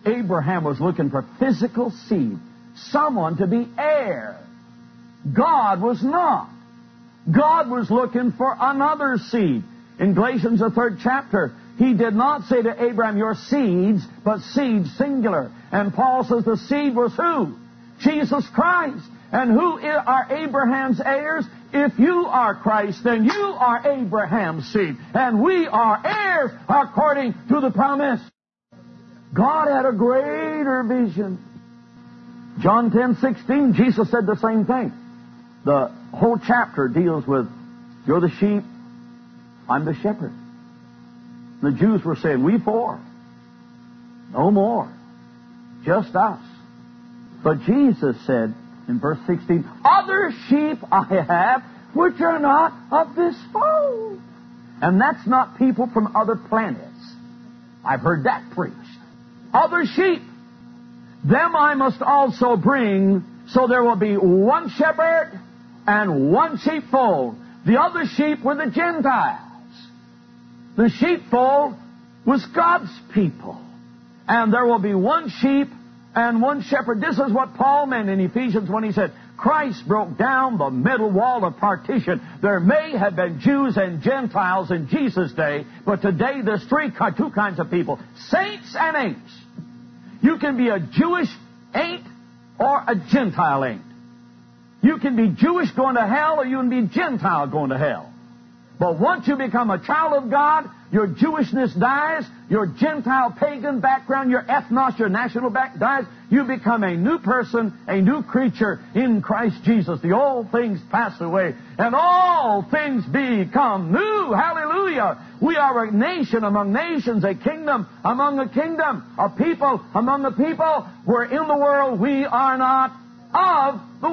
Abraham was looking for physical seed, someone to be heir. God was not. God was looking for another seed. In Galatians, the 3rd chapter, He did not say to Abraham, your seeds, but seed singular. And Paul says the seed was who? Jesus Christ. And who are Abraham's heirs? If you are Christ, then you are Abraham's seed. And we are heirs according to the promise. God had a greater vision. John 10:16, Jesus said the same thing. The whole chapter deals with, you're the sheep, I'm the shepherd. The Jews were saying, we four. No more. Just us. But Jesus said in verse 16, other sheep I have which are not of this fold. And that's not people from other planets. I've heard that preached. Other sheep. Them I must also bring, so there will be one shepherd and one sheepfold. The other sheep were the Gentiles. The sheepfold was God's people. And there will be one sheep and one shepherd. This is what Paul meant in Ephesians when he said, Christ broke down the middle wall of partition. There may have been Jews and Gentiles in Jesus' day, but today there's two kinds of people, saints and ain'ts. You can be a Jewish ain't or a Gentile ain't. You can be Jewish going to hell, or you can be Gentile going to hell. But once you become a child of God, your Jewishness dies, your Gentile pagan background, your ethnos, your national background dies. You become a new person, a new creature in Christ Jesus. The old things pass away, and all things become new. Hallelujah! We are a nation among nations, a kingdom among a kingdom, a people among a people. We're in the world. We are not of the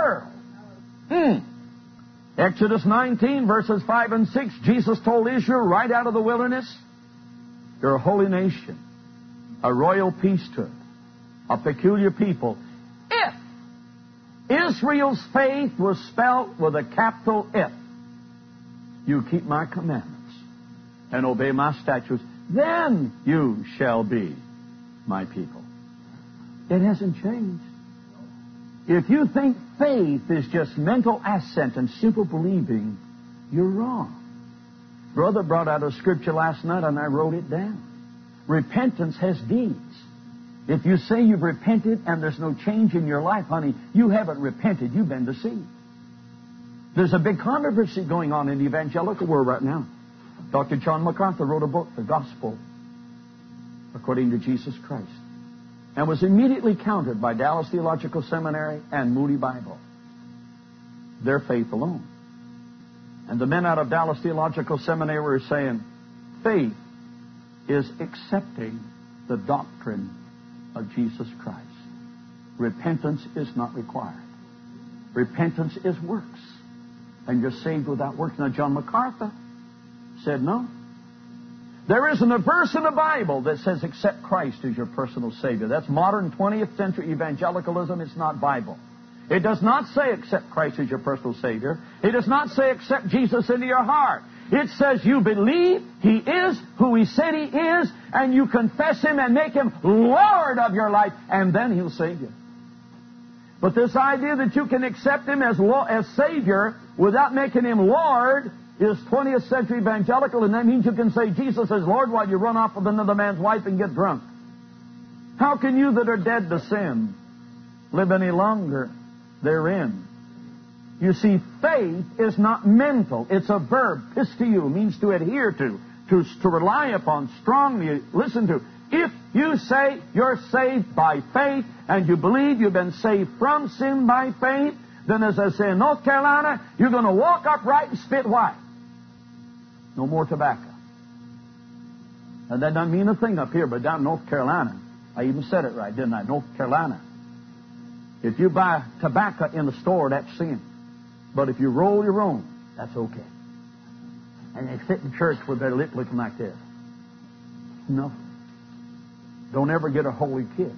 world. Exodus 19, verses 5 and 6, Jesus told Israel right out of the wilderness, you're a holy nation, a royal priesthood, a peculiar people. If Israel's faith was spelt with a capital F, you keep my commandments and obey my statutes, then you shall be my people. It hasn't changed. If you think faith is just mental assent and simple believing, you're wrong. Brother brought out a scripture last night and I wrote it down. Repentance has deeds. If you say you've repented and there's no change in your life, honey, you haven't repented. You've been deceived. There's a big controversy going on in the evangelical world right now. Dr. John MacArthur wrote a book, The Gospel According to Jesus Christ, and was immediately countered by Dallas Theological Seminary and Moody Bible. Their faith alone. And the men out of Dallas Theological Seminary were saying, faith is accepting the doctrine of Jesus Christ. Repentance is not required. Repentance is works. And you're saved without works. Now, John MacArthur said no. There isn't a verse in the Bible that says accept Christ as your personal Savior. That's modern 20th century evangelicalism. It's not Bible. It does not say accept Christ as your personal Savior. It does not say accept Jesus into your heart. It says you believe He is who He said He is, and you confess Him and make Him Lord of your life, and then He'll save you. But this idea that you can accept Him as Savior without making Him Lord is 20th century evangelical, and that means you can say Jesus is Lord while you run off with another man's wife and get drunk. How can you that are dead to sin live any longer therein? You see, faith is not mental. It's a verb. Pisteu means to adhere to rely upon, strongly listen to. If you say you're saved by faith and you believe you've been saved from sin by faith, then as I say in North Carolina, you're going to walk upright and spit white. No more tobacco. And that doesn't mean a thing up here, but down in North Carolina, I even said it right, didn't I? North Carolina. If you buy tobacco in the store, that's sin. But if you roll your own, that's okay. And they sit in church with their lip looking like this. No. Don't ever get a holy kiss.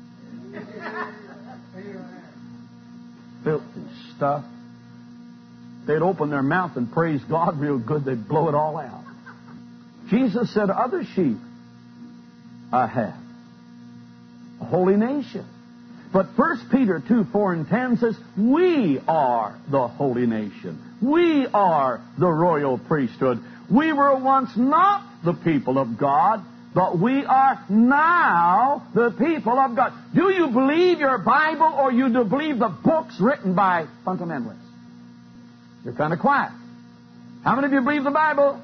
Filthy stuff. They'd open their mouth and praise God real good. They'd blow it all out. Jesus said, other sheep I have, a holy nation. But 1 Peter 2:4-10 says, we are the holy nation. We are the royal priesthood. We were once not the people of God, but we are now the people of God. Do you believe your Bible, or you do believe the books written by fundamentalists? You're kind of quiet. How many of you believe the Bible?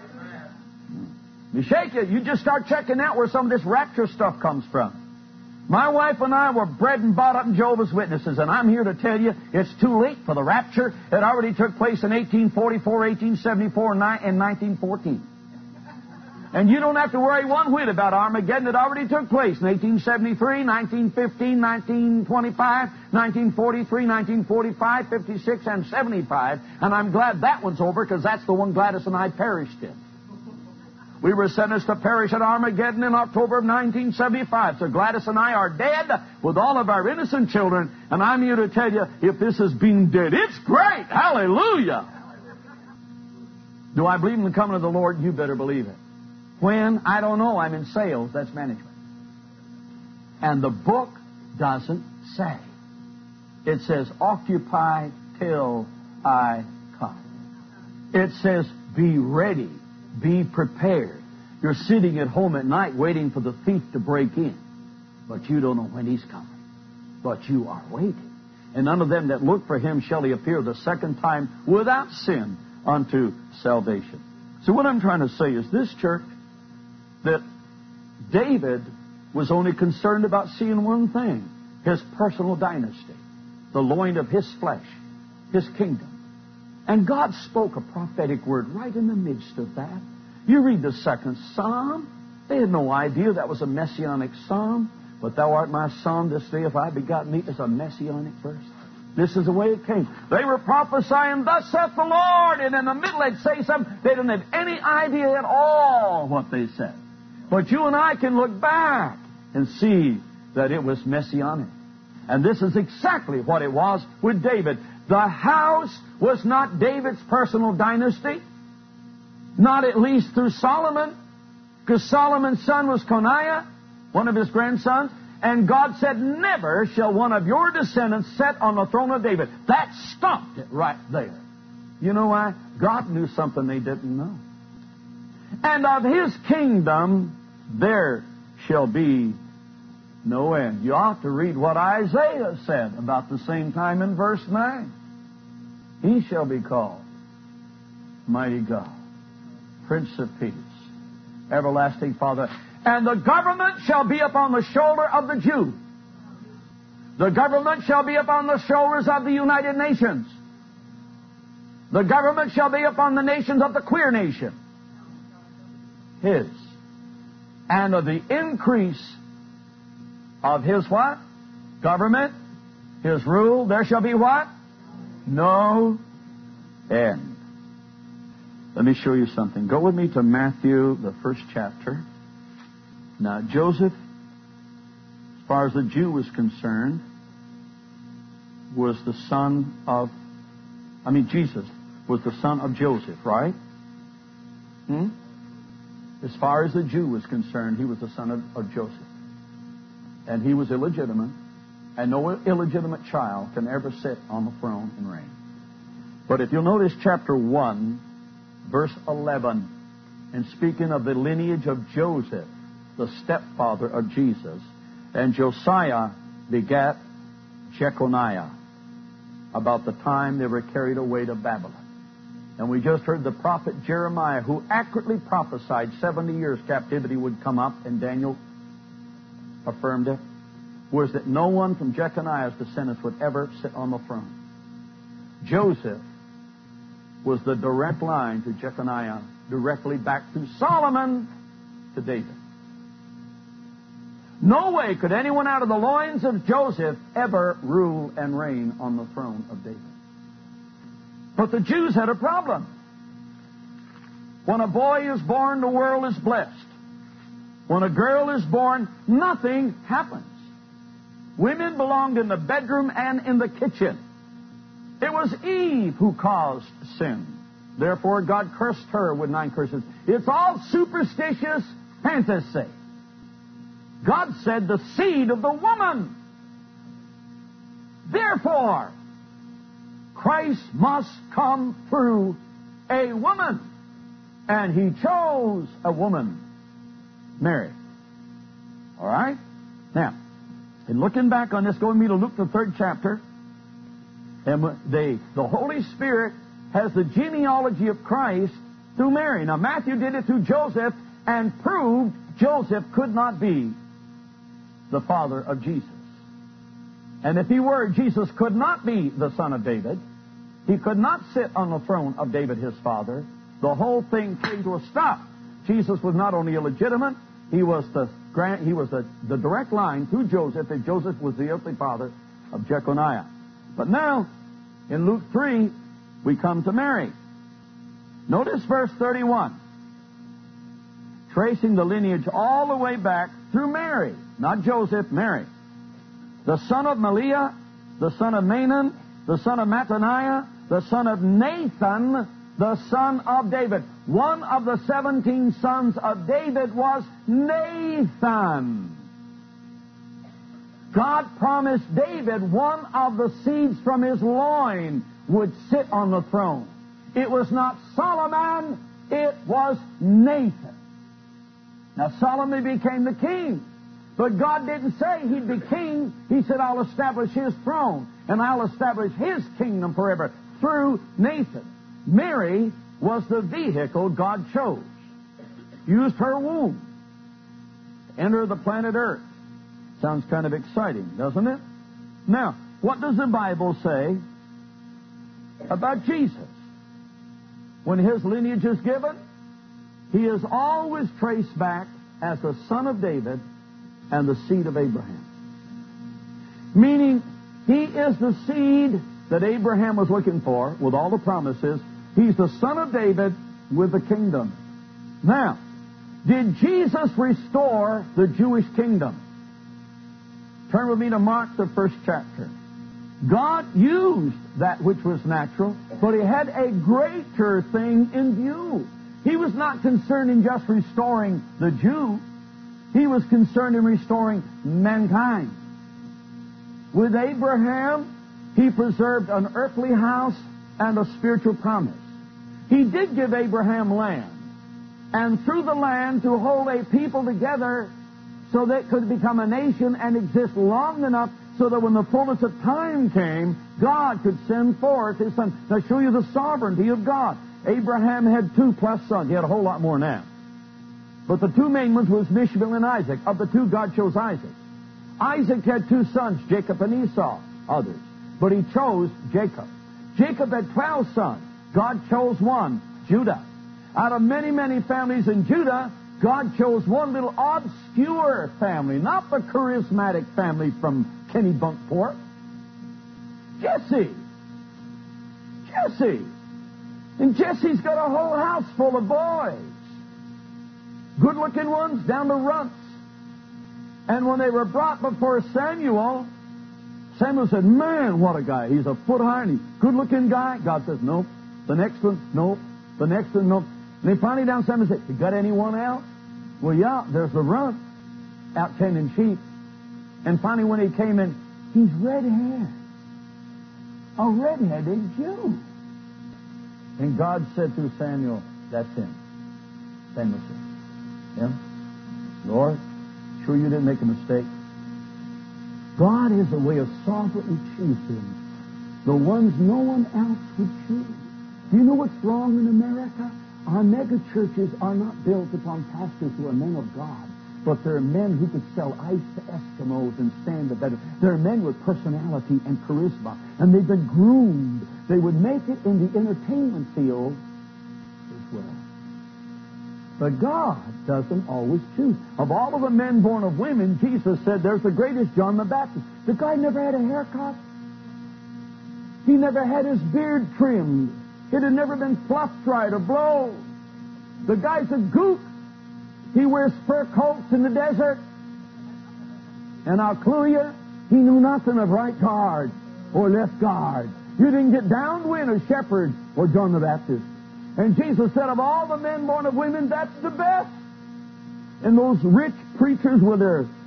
You shake it. You just start checking out where some of this rapture stuff comes from. My wife and I were bred and brought up in Jehovah's Witnesses, and I'm here to tell you it's too late for the rapture. It already took place in 1844, 1874, and 1914. And you don't have to worry one whit about Armageddon. It already took place in 1873, 1915, 1925, 1943, 1945, 56, and 75. And I'm glad that one's over, because that's the one Gladys and I perished in. We were sentenced to perish at Armageddon in October of 1975. So Gladys and I are dead with all of our innocent children. And I'm here to tell you, if this has been dead, it's great. Hallelujah. Do I believe in the coming of the Lord? You better believe it. When? I don't know. I'm in sales. That's management. And the book doesn't say. It says, occupy till I come. It says, be ready. Be prepared. You're sitting at home at night waiting for the thief to break in. But you don't know when he's coming. But you are waiting. And none of them that look for him shall he appear the second time without sin unto salvation. So what I'm trying to say is this, church, that David was only concerned about seeing one thing, his personal dynasty, the loin of his flesh, his kingdom. And God spoke a prophetic word right in the midst of that. You read the second psalm. They had no idea that was a messianic psalm. But thou art my son, this day have I begotten thee, is a messianic verse. This is the way it came. They were prophesying, thus saith the Lord. And in the middle they'd say something. They didn't have any idea at all what they said. But you and I can look back and see that it was messianic. And this is exactly what it was with David. The house was not David's personal dynasty. Not at least through Solomon. Because Solomon's son was Coniah, one of his grandsons. And God said, never shall one of your descendants sit on the throne of David. That stopped it right there. You know why? God knew something they didn't know. And of his kingdom there shall be no end. You ought to read what Isaiah said about the same time in verse 9. He shall be called Mighty God, Prince of Peace, Everlasting Father. And the government shall be upon the shoulder of the Jew. The government shall be upon the shoulders of the United Nations. The government shall be upon the nations of the queer nation. His. And of the increase of his what? Government. His rule. There shall be what? No end. Let me show you something. Go with me to Matthew, the 1st chapter. Now, Joseph, as far as the Jew was concerned, was the son of... Jesus was the son of Joseph, right? As far as the Jew was concerned, he was the son of Joseph. And he was illegitimate. And no illegitimate child can ever sit on the throne and reign. But if you'll notice chapter 1, verse 11, and speaking of the lineage of Joseph, the stepfather of Jesus, and Josiah begat Jeconiah about the time they were carried away to Babylon. And we just heard the prophet Jeremiah, who accurately prophesied 70 years captivity would come up, and Daniel affirmed it, was that no one from Jeconiah's descendants would ever sit on the throne. Joseph was the direct line to Jeconiah, directly back through Solomon to David. No way could anyone out of the loins of Joseph ever rule and reign on the throne of David. But the Jews had a problem. When a boy is born, the world is blessed. When a girl is born, nothing happens. Women belonged in the bedroom and in the kitchen. It was Eve who caused sin. Therefore, God cursed her with 9 curses. It's all superstitious fantasy. God said the seed of the woman. Therefore, Christ must come through a woman. And He chose a woman, Mary. All right? Now, in looking back on this, go with me to Luke, the 3rd chapter. And the Holy Spirit has the genealogy of Christ through Mary. Now, Matthew did it through Joseph and proved Joseph could not be the father of Jesus. And if he were, Jesus could not be the son of David. He could not sit on the throne of David, his father. The whole thing came to a stop. Jesus was not only illegitimate, he was the direct line through Joseph, and Joseph was the earthly father of Jeconiah. But now, in Luke 3, we come to Mary. Notice verse 31. Tracing the lineage all the way back through Mary. Not Joseph, Mary. The son of Maliah, the son of Manan, the son of Mattaniah, the son of Nathan, the son of David. One of the 17 sons of David was Nathan. God promised David one of the seeds from his loin would sit on the throne. It was not Solomon, it was Nathan. Now Solomon became the king, but God didn't say he'd be king. He said, I'll establish his throne, and I'll establish his kingdom forever through Nathan. Mary was the vehicle God chose. Used her womb to enter the planet Earth. Sounds kind of exciting, doesn't it? Now, what does the Bible say about Jesus? When his lineage is given, he is always traced back as the son of David and the seed of Abraham. Meaning, he is the seed that Abraham was looking for with all the promises. He's the son of David with the kingdom. Now, did Jesus restore the Jewish kingdom? Turn with me to Mark, the 1st chapter. God used that which was natural, but He had a greater thing in view. He was not concerned in just restoring the Jew. He was concerned in restoring mankind. With Abraham, He preserved an earthly house and a spiritual promise. He did give Abraham land, and through the land to hold a people together so that it could become a nation and exist long enough so that when the fullness of time came, God could send forth His Son. Now, show you the sovereignty of God. Abraham had 2 plus sons. He had a whole lot more now. But the 2 main ones was Ishmael and Isaac. Of the 2, God chose Isaac. Isaac had 2 sons, Jacob and Esau, others. But he chose Jacob. Jacob had 12 sons. God chose 1, Judah. Out of many, many families in Judah, God chose one little obscure family, not the charismatic family from Kennebunkport. Jesse. And Jesse's got a whole house full of boys. Good-looking ones down to runts. And when they were brought before Samuel, Samuel said, man, what a guy. He's a foot high and he's a good-looking guy. God says, nope. The next one, nope. The next one, nope. And they finally down Samuel said, you got anyone else? Well, yeah, there's the runt out tending sheep. And finally when he came in, he's red-haired. A red-headed Jew. And God said to Samuel, that's him. Samuel said, him? Lord, sure you didn't make a mistake? God has a way of sovereignly choosing the ones no one else would choose. Do you know what's wrong in America? Our mega churches are not built upon pastors who are men of God, but they're men who could sell ice to Eskimos and stand the better. They're men with personality and charisma, and they've been groomed. They would make it in the entertainment field as well. But God doesn't always choose. Of all of the men born of women, Jesus said there's the greatest, John the Baptist. The guy never had a haircut. He never had his beard trimmed. It had never been fluffed right or blown. The guy's a gook. He wears fur coats in the desert. And I'll clue you, he knew nothing of right guard or left guard. You didn't get downwind of Shepherd or John the Baptist. And Jesus said, of all the men born of women, that's the best. And those rich preachers with their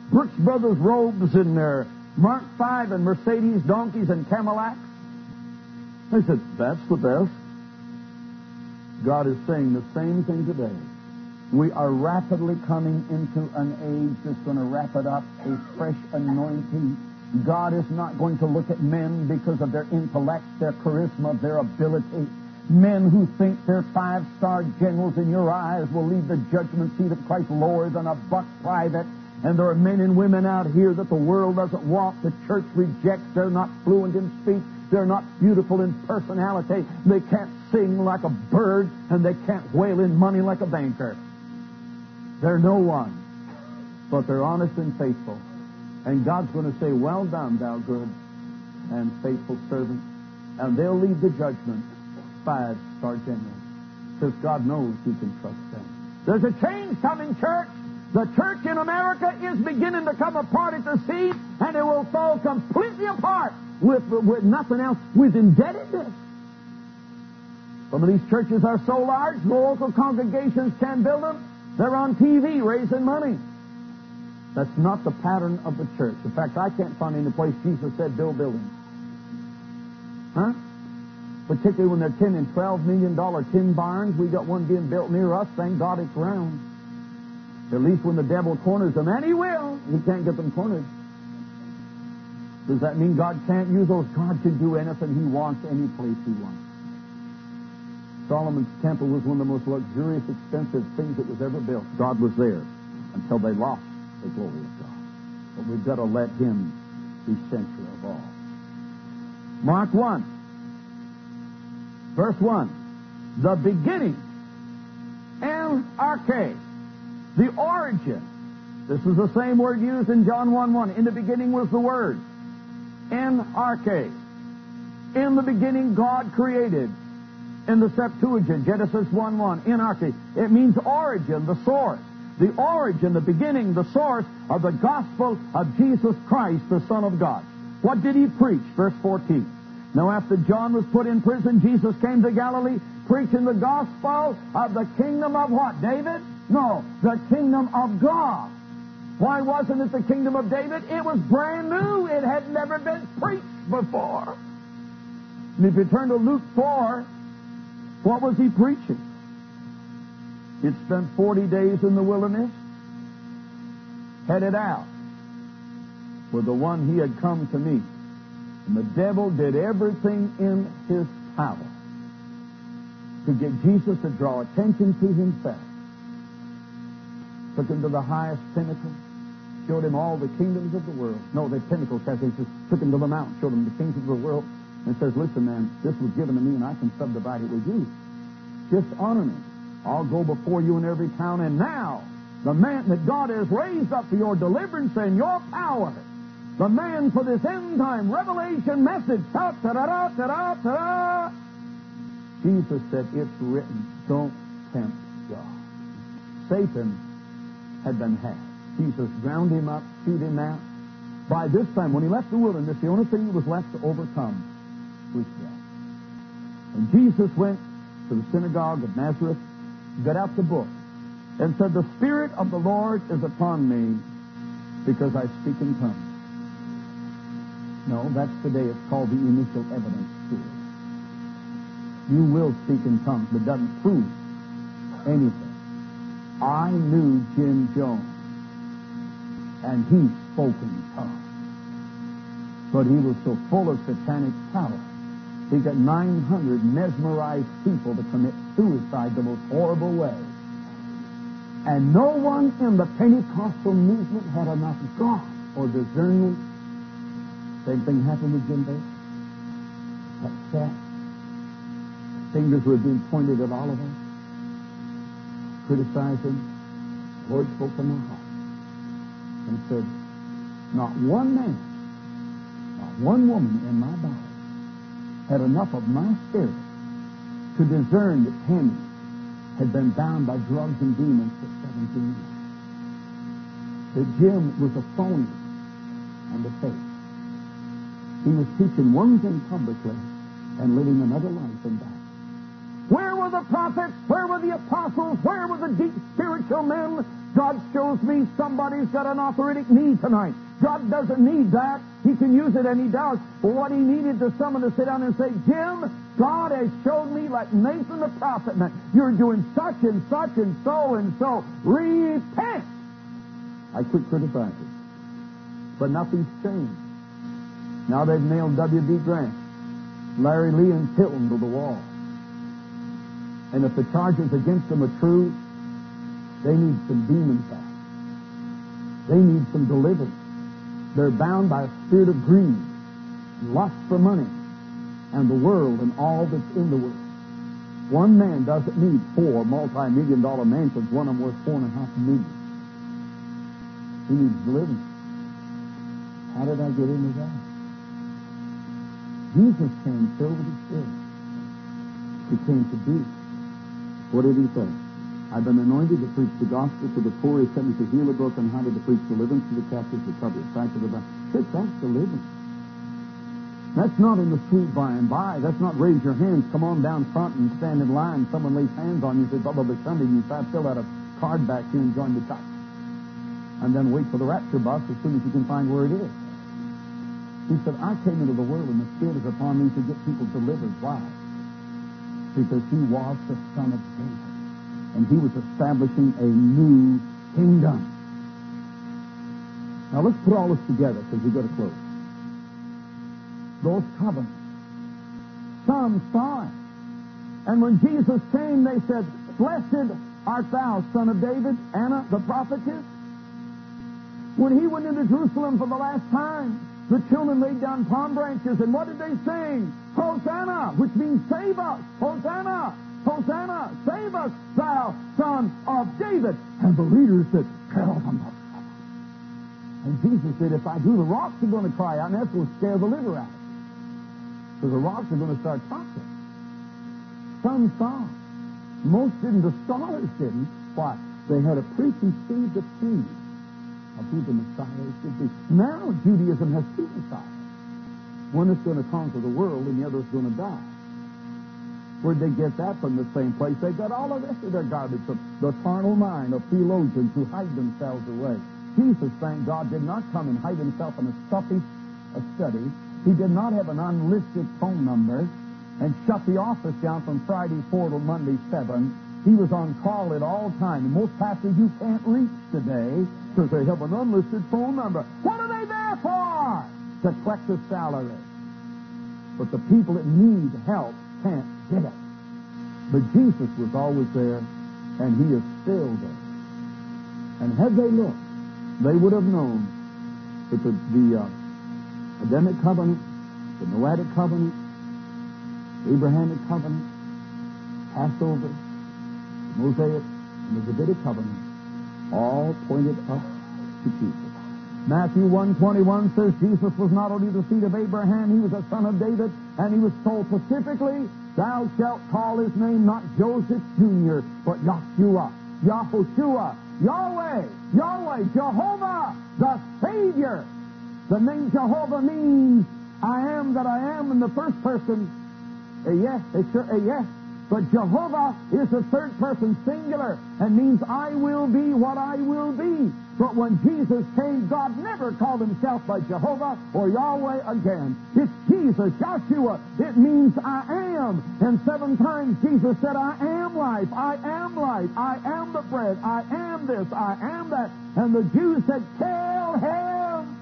Brooks Brothers robes and their Mark V and Mercedes donkeys and Cadillacs. They said, that's the best. God is saying the same thing today. We are rapidly coming into an age that's going to wrap it up, a fresh anointing. God is not going to look at men because of their intellect, their charisma, their ability. Men who think they're five-star generals in your eyes will leave the judgment seat of Christ lower than a buck private. And there are men and women out here that the world doesn't want, the church rejects. They're not fluent in speech. They're not beautiful in personality. They can't sing like a bird, and they can't whale in money like a banker. They're no one, but they're honest and faithful. And God's going to say, well done, thou good and faithful servant. And they'll leave the judgment five-star generals, because God knows you can trust them. There's a change coming, church. The church in America is beginning to come apart at the seams, and it will fall completely apart with nothing else, with indebtedness. Some of these churches are so large, the local congregations can't build them. They're on TV raising money. That's not the pattern of the church. In fact, I can't find any place Jesus said build buildings. Huh? Particularly when they're $10 and $12 million tin barns. We got one being built near us. Thank God it's round. At least when the devil corners them, and he will, he can't get them cornered. Does that mean God can't use those? God can do anything he wants, any place he wants. Solomon's temple was one of the most luxurious, expensive things that was ever built. God was there until they lost the glory of God. But we've got to let him be center of all. Mark 1, verse 1. The beginning, NRK, the origin. This is the same word used in John 1:1. In the beginning was the Word. NRK. In the beginning God created. In the Septuagint, Genesis 1:1, NRK. It means origin, the source. The origin, the beginning, the source of the gospel of Jesus Christ, the Son of God. What did he preach? Verse 14. Now after John was put in prison, Jesus came to Galilee preaching the gospel of the kingdom of what? David? No, the kingdom of God. Why wasn't it the kingdom of David? It was brand new. It had never been preached before. And if you turn to Luke 4, what was he preaching? He'd spent 40 days in the wilderness, headed out with the one he had come to meet. And the devil did everything in his power to get Jesus to draw attention to himself. Took him to the highest pinnacle, showed him all the kingdoms of the world. No, the pinnacle, because he just took him to the mountain, showed him the kingdoms of the world, and says, listen, man, this was given to me, and I can subdivide it with you. Just honor me. I'll go before you in every town, and now, the man that God has raised up for your deliverance and your power, the man for this end-time revelation message, ta-da-da-da-da-da-da. Jesus said, it's written, don't tempt God. Satan had been had. Jesus ground him up, shoot him out. By this time, when he left the wilderness, the only thing he was left to overcome was death. And Jesus went to the synagogue of Nazareth, got out the book, and said, the Spirit of the Lord is upon me because I speak in tongues. No, that's today. It's called the initial evidence spirit. You will speak in tongues, but it doesn't prove anything. I knew Jim Jones, and he spoke in tongues. But he was so full of satanic power, he got 900 mesmerized people to commit suicide the most horrible way. And no one in the Pentecostal movement had enough God or discernment. Same thing happened with Jim Baker. Upset. Fingers were being pointed at all of us. Criticizing. The Lord spoke to my heart and said, not one man, not one woman in my body had enough of my spirit to discern that Tammy had been bound by drugs and demons for 17 years. That Jim was a phony on the faith. He was teaching one thing publicly and living another life in that. Where were the prophets? Where were the apostles? Where were the deep spiritual spiritual men. God shows me somebody's got an arthritic knee tonight. God doesn't need that. He can use it, and He does. But what He needed is someone to sit down and say, Jim, God has showed me, like Nathan the prophet, that you're doing such and such and so and so. Repent! I quit criticizing. But nothing's changed. Now they've nailed W.B. Grant, Larry Lee, and Hilton to the wall. And if the charges against them are true, they need some demons out. They need some deliverance. They're bound by a spirit of greed, lust for money, and the world and all that's in the world. One man doesn't need 4 multi-million-dollar mansions, one of them worth $4.5 million. He needs deliverance. How did I get into that? Jesus came filled with the Spirit. He came to do. What did He say? I've been anointed to preach the gospel to the poor. He sent me to heal the broken-hearted, to preach deliverance to the captives, to cover the sight of the blind. Church, that's deliverance. That's not in the sweet by and by. That's not raise your hands, come on down front and stand in line. Someone lays hands on you and says, Brother Sunday, you fill out a card back here and join the church. And then wait for the rapture bus as soon as you can find where it is. He said, I came into the world and the Spirit is upon me to get people delivered. Why? Because He was the Son of David. And He was establishing a new kingdom. Now let's put all this together because we've got to close. Those covenants. Some saw it. And when Jesus came, they said, Blessed art thou, Son of David, Anna the prophetess. When He went into Jerusalem for the last time, the children laid down palm branches, and what did they sing? Hosanna, which means save us. Hosanna, Hosanna, save us, thou Son of David. And the leaders said, tell them. And Jesus said, if I do, the rocks are going to cry out, and that's going to scare the liver out. Because the rocks are going to start talking. Some saw. Most didn't. The scholars didn't. Why? They had a preconceived opinion of who the Messiah should be. Now Judaism has 2 Messiahs. One is going to conquer the world, and the other is going to die. Where'd they get that from? The same place they got all the rest of their garbage from. The carnal mind of theologians who hide themselves away. Jesus, thank God, did not come and hide Himself in a stuffy study. He did not have an unlisted phone number and shut the office down from Friday 4 to Monday 7. He was on call at all times. And most pastors you can't reach today because they have an unlisted phone number. What are they there for? To collect a salary. But the people that need help can't get it. But Jesus was always there, and He is still there. And had they looked, they would have known that the Adamic covenant, the Noahic covenant, Abrahamic covenant, Passover, Mosaic, and the Davidic covenant all pointed up to Jesus. Matthew 1:21 says Jesus was not only the seed of Abraham, He was a son of David, and He was told specifically, thou shalt call His name not Joseph Jr., but Yahshua, Yahushua, Yahweh, Yahweh, Jehovah, the Savior. The name Jehovah means I am that I am in the first person. Yes. But Jehovah is the third person singular and means I will be what I will be. But when Jesus came, God never called Himself by Jehovah or Yahweh again. It's Jesus, Joshua. It means I am. And 7 times Jesus said, I am life, I am life, I am the bread, I am this, I am that. And the Jews said, kill Him.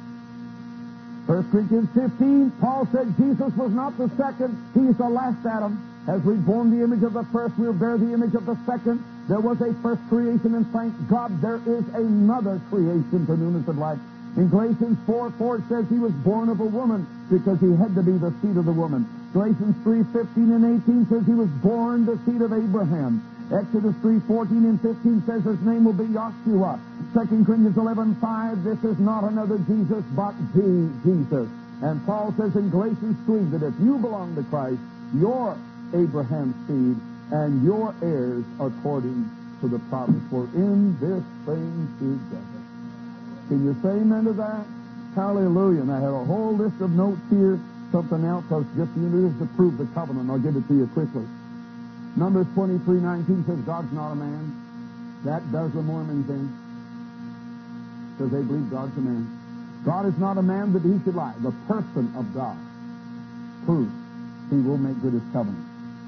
1 Corinthians 15, Paul said Jesus was not the second, He's the last Adam. As we born the image of the first, we'll bear the image of the second. There was a first creation, and thank God there is another creation to newness of life. In Galatians 4:4 it says He was born of a woman because He had to be the seed of the woman. Galatians 3:15 and 18 says He was born the seed of Abraham. Exodus 3:14 and 15 says His name will be Yahshua. 2 Corinthians 11:5, this is not another Jesus, but the Jesus. And Paul says in Galatians 3 that if you belong to Christ, you're Abraham's seed, and your heirs according to the promise. We're in this thing together. Can you say amen to that? Hallelujah. And I have a whole list of notes here, something else I was just using to prove the covenant. I'll give it to you quickly. Numbers 23:19 says God's not a man. That does the Mormons in, because they believe God's a man. God is not a man that he should lie. The person of God proves he will make good his covenant.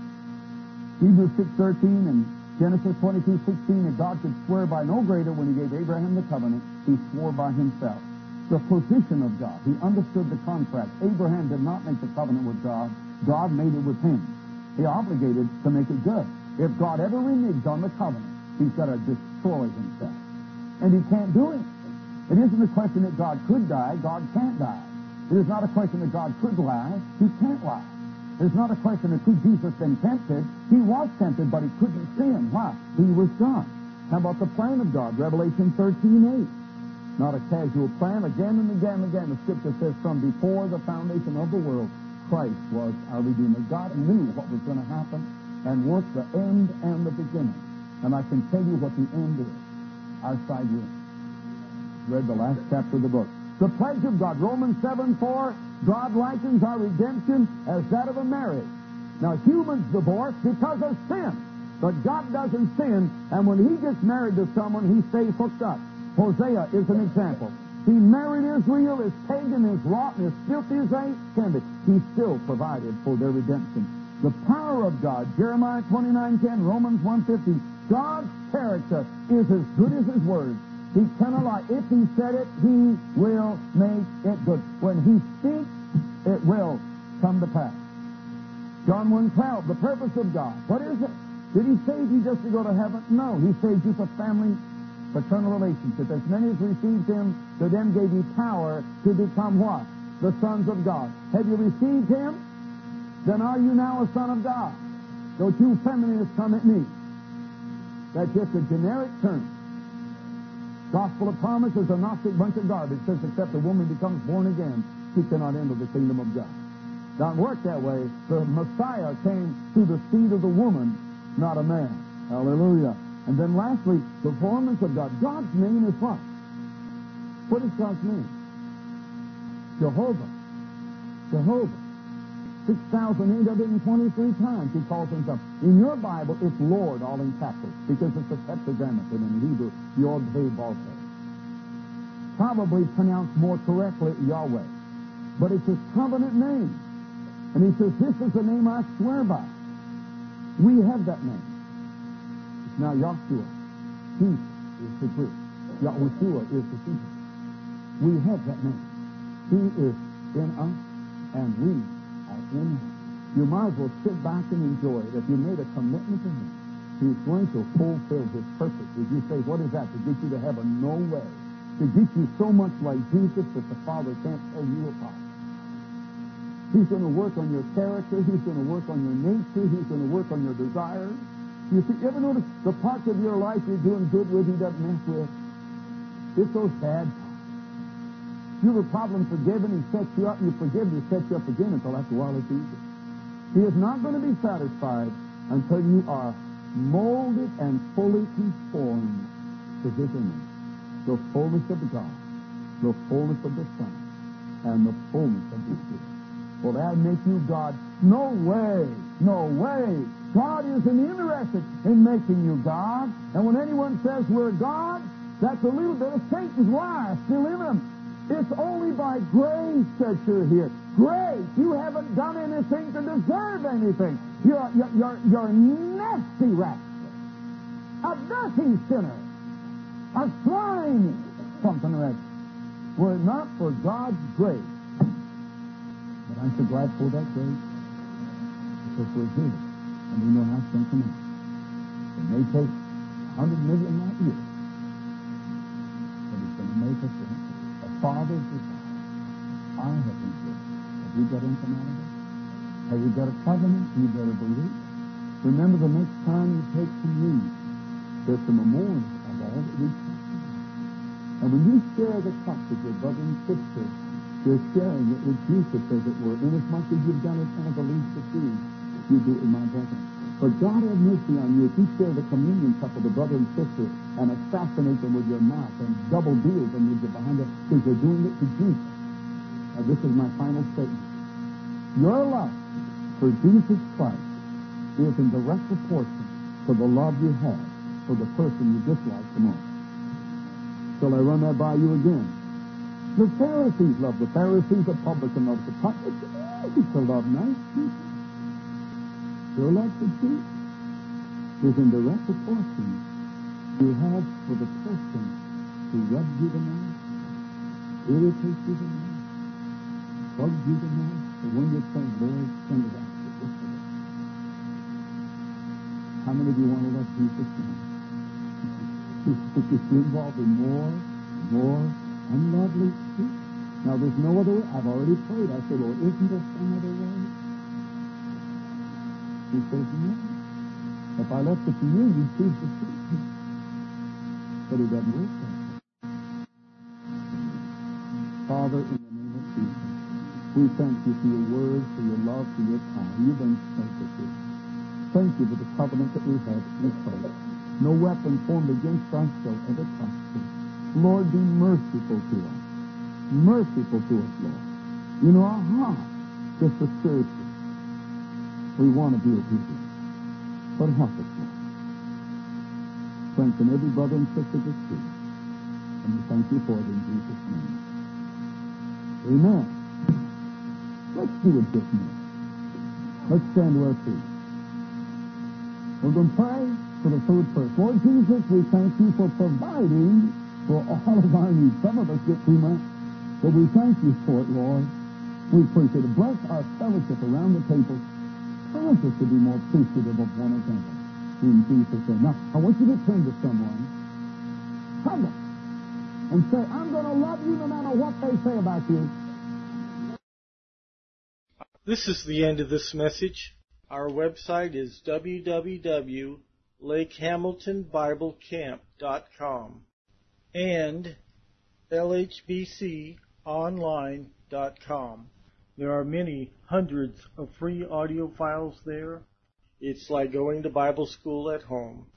Hebrews 6:13 and Genesis 22:16, that God could swear by no greater when he gave Abraham the covenant. He swore by himself. The position of God. He understood the contract. Abraham did not make the covenant with God. God made it with him. He obligated to make it good. If God ever reneges on the covenant, he's got to destroy himself. And he can't do it. It isn't a question that God could die. God can't die. It is not a question that God could lie. He can't lie. It's not a question of could Jesus been tempted. He was tempted, but he couldn't sin. Why? He was God. How about the plan of God? Revelation 13:8. Not a casual plan. Again and again and again, the Scripture says, from before the foundation of the world, Christ was our Redeemer. God knew what was going to happen and worked the end and the beginning. And I can tell you what the end is. Our side wins. Read the last chapter of the book. The pledge of God, Romans 7:4, God likens our redemption as that of a marriage. Now, humans divorce because of sin, but God doesn't sin, and when he gets married to someone, he stays hooked up. Hosea is an example. He married Israel as pagan, as rotten, as filthy as they can be. He still provided for their redemption. The power of God, Jeremiah 29:10, Romans 1:50, God's character is as good as his word. He cannot lie. If he said it, he will make it good. When he speaks, it will come to pass. John 1:12, the purpose of God. What is it? Did he save you just to go to heaven? No. He saved you for family, fraternal relationship. As many as received him, to them gave he power to become what? The sons of God. Have you received him? Then are you now a son of God? Don't you feminists come at me. That's just a generic term. Gospel of promise is a Gnostic bunch of garbage. It says except a woman becomes born again, she cannot enter the kingdom of God. Don't work that way. The Messiah came through the seed of the woman, not a man. Hallelujah. And then lastly, the performance of God. God's name is what? What is God's name? Jehovah. Jehovah. 6,823 times he calls himself. In your Bible, it's Lord, all in capitals, because it's a tetragrammaton in Hebrew, Yod, He, Vav, He. Probably pronounced more correctly Yahweh. But it's his covenant name. And he says, this is the name I swear by. We have that name. It's now Yahshua. He is the Greek. Yahushua is the Hebrew. We have that name. He is in us, and we are in him. You might as well sit back and enjoy it. If you made a commitment to him, he's going to fulfill his purpose. If you say, what is that? To get you to heaven? No way. To get you so much like Jesus that the Father can't tell you apart. He's going to work on your character. He's going to work on your nature. He's going to work on your desires. You see, you ever notice the parts of your life you're doing good with, he doesn't mess with? It's those bad parts. You have a problem forgiving, he sets you up, and you forgive, he sets you up again until after a while it's easy. He is not going to be satisfied until you are molded and fully conformed to his image. The fullness of God, the fullness of the Son, and the fullness of the Spirit. Will that make you God? No way. No way. God isn't interested in making you God. And when anyone says we're God, that's a little bit of Satan's lie still in them. It's only by grace that you're here. Grace. You haven't done anything to deserve anything. You're a nasty rascal. A dirty sinner. A slimy something like that. Were it not for God's grace. But aren't you glad for that grace? Because we're here. And we know how it's going to come out. It may take 100 million light years. But it's going to make us a Father's desire. I have been good. Have you got anything out of it? Have you got a covenant? You better believe. Remember, the next time you take communion, there's a memorial of all that we've done. And when you share the cup with your brother and sister, you're sharing it with Jesus, as it were. Inasmuch as you've done it as the least of these, you do it in my brethren. But God have mercy on you if you share the communion cup with a brother and sister and assassinate them with your mouth and double deal them with your behind them, because you're doing it to Jesus. Now, this is my final statement. Your love for Jesus Christ is in direct proportion to the love you have for the person you dislike the most. Shall I run that by you again? The Pharisees loved the Pharisees, the publican loved the publican. It's easy to love nice people. Your love for Jesus is in direct proportion you have for the person who rubs you the most, irritates you the most, bugs you the most, and when you say, Lord, send it out to this today. How many of you want to love Jesus now? If you're involved in more unlovely speech. Now, there's no other way. I've already prayed. I said, Lord, isn't there some other way? He says, no. If I left it to you, you'd choose to speak to me. But it doesn't work that way. Father, in the name of Jesus, we thank you for your word, for your love, for your power. You've been faithful to us. Thank you for the covenant that we have in place. No weapon formed against us shall ever prosper. Lord, be merciful to us. Merciful to us, Lord. In our heart, just as spiritually, we want to be obedient. But help us, Lord. Strengthen every brother and sister this week. And we thank you for it in Jesus' name. Amen. Let's do it just now. Let's stand to our feet. We're going to pray for the food first. Lord Jesus, we thank you for providing for all of our needs. Some of us get too much, but we thank you for it, Lord. We appreciate it. Bless our fellowship around the table. Cause us to be more appreciative of one another. In Jesus' name. Now, I want you to turn to someone, hug them, and say, I'm going to love you no matter what they say about you. This is the end of this message. Our website is www.lakehamiltonbiblecamp.com and lhbconline.com. There are many hundreds of free audio files there. It's like going to Bible school at home.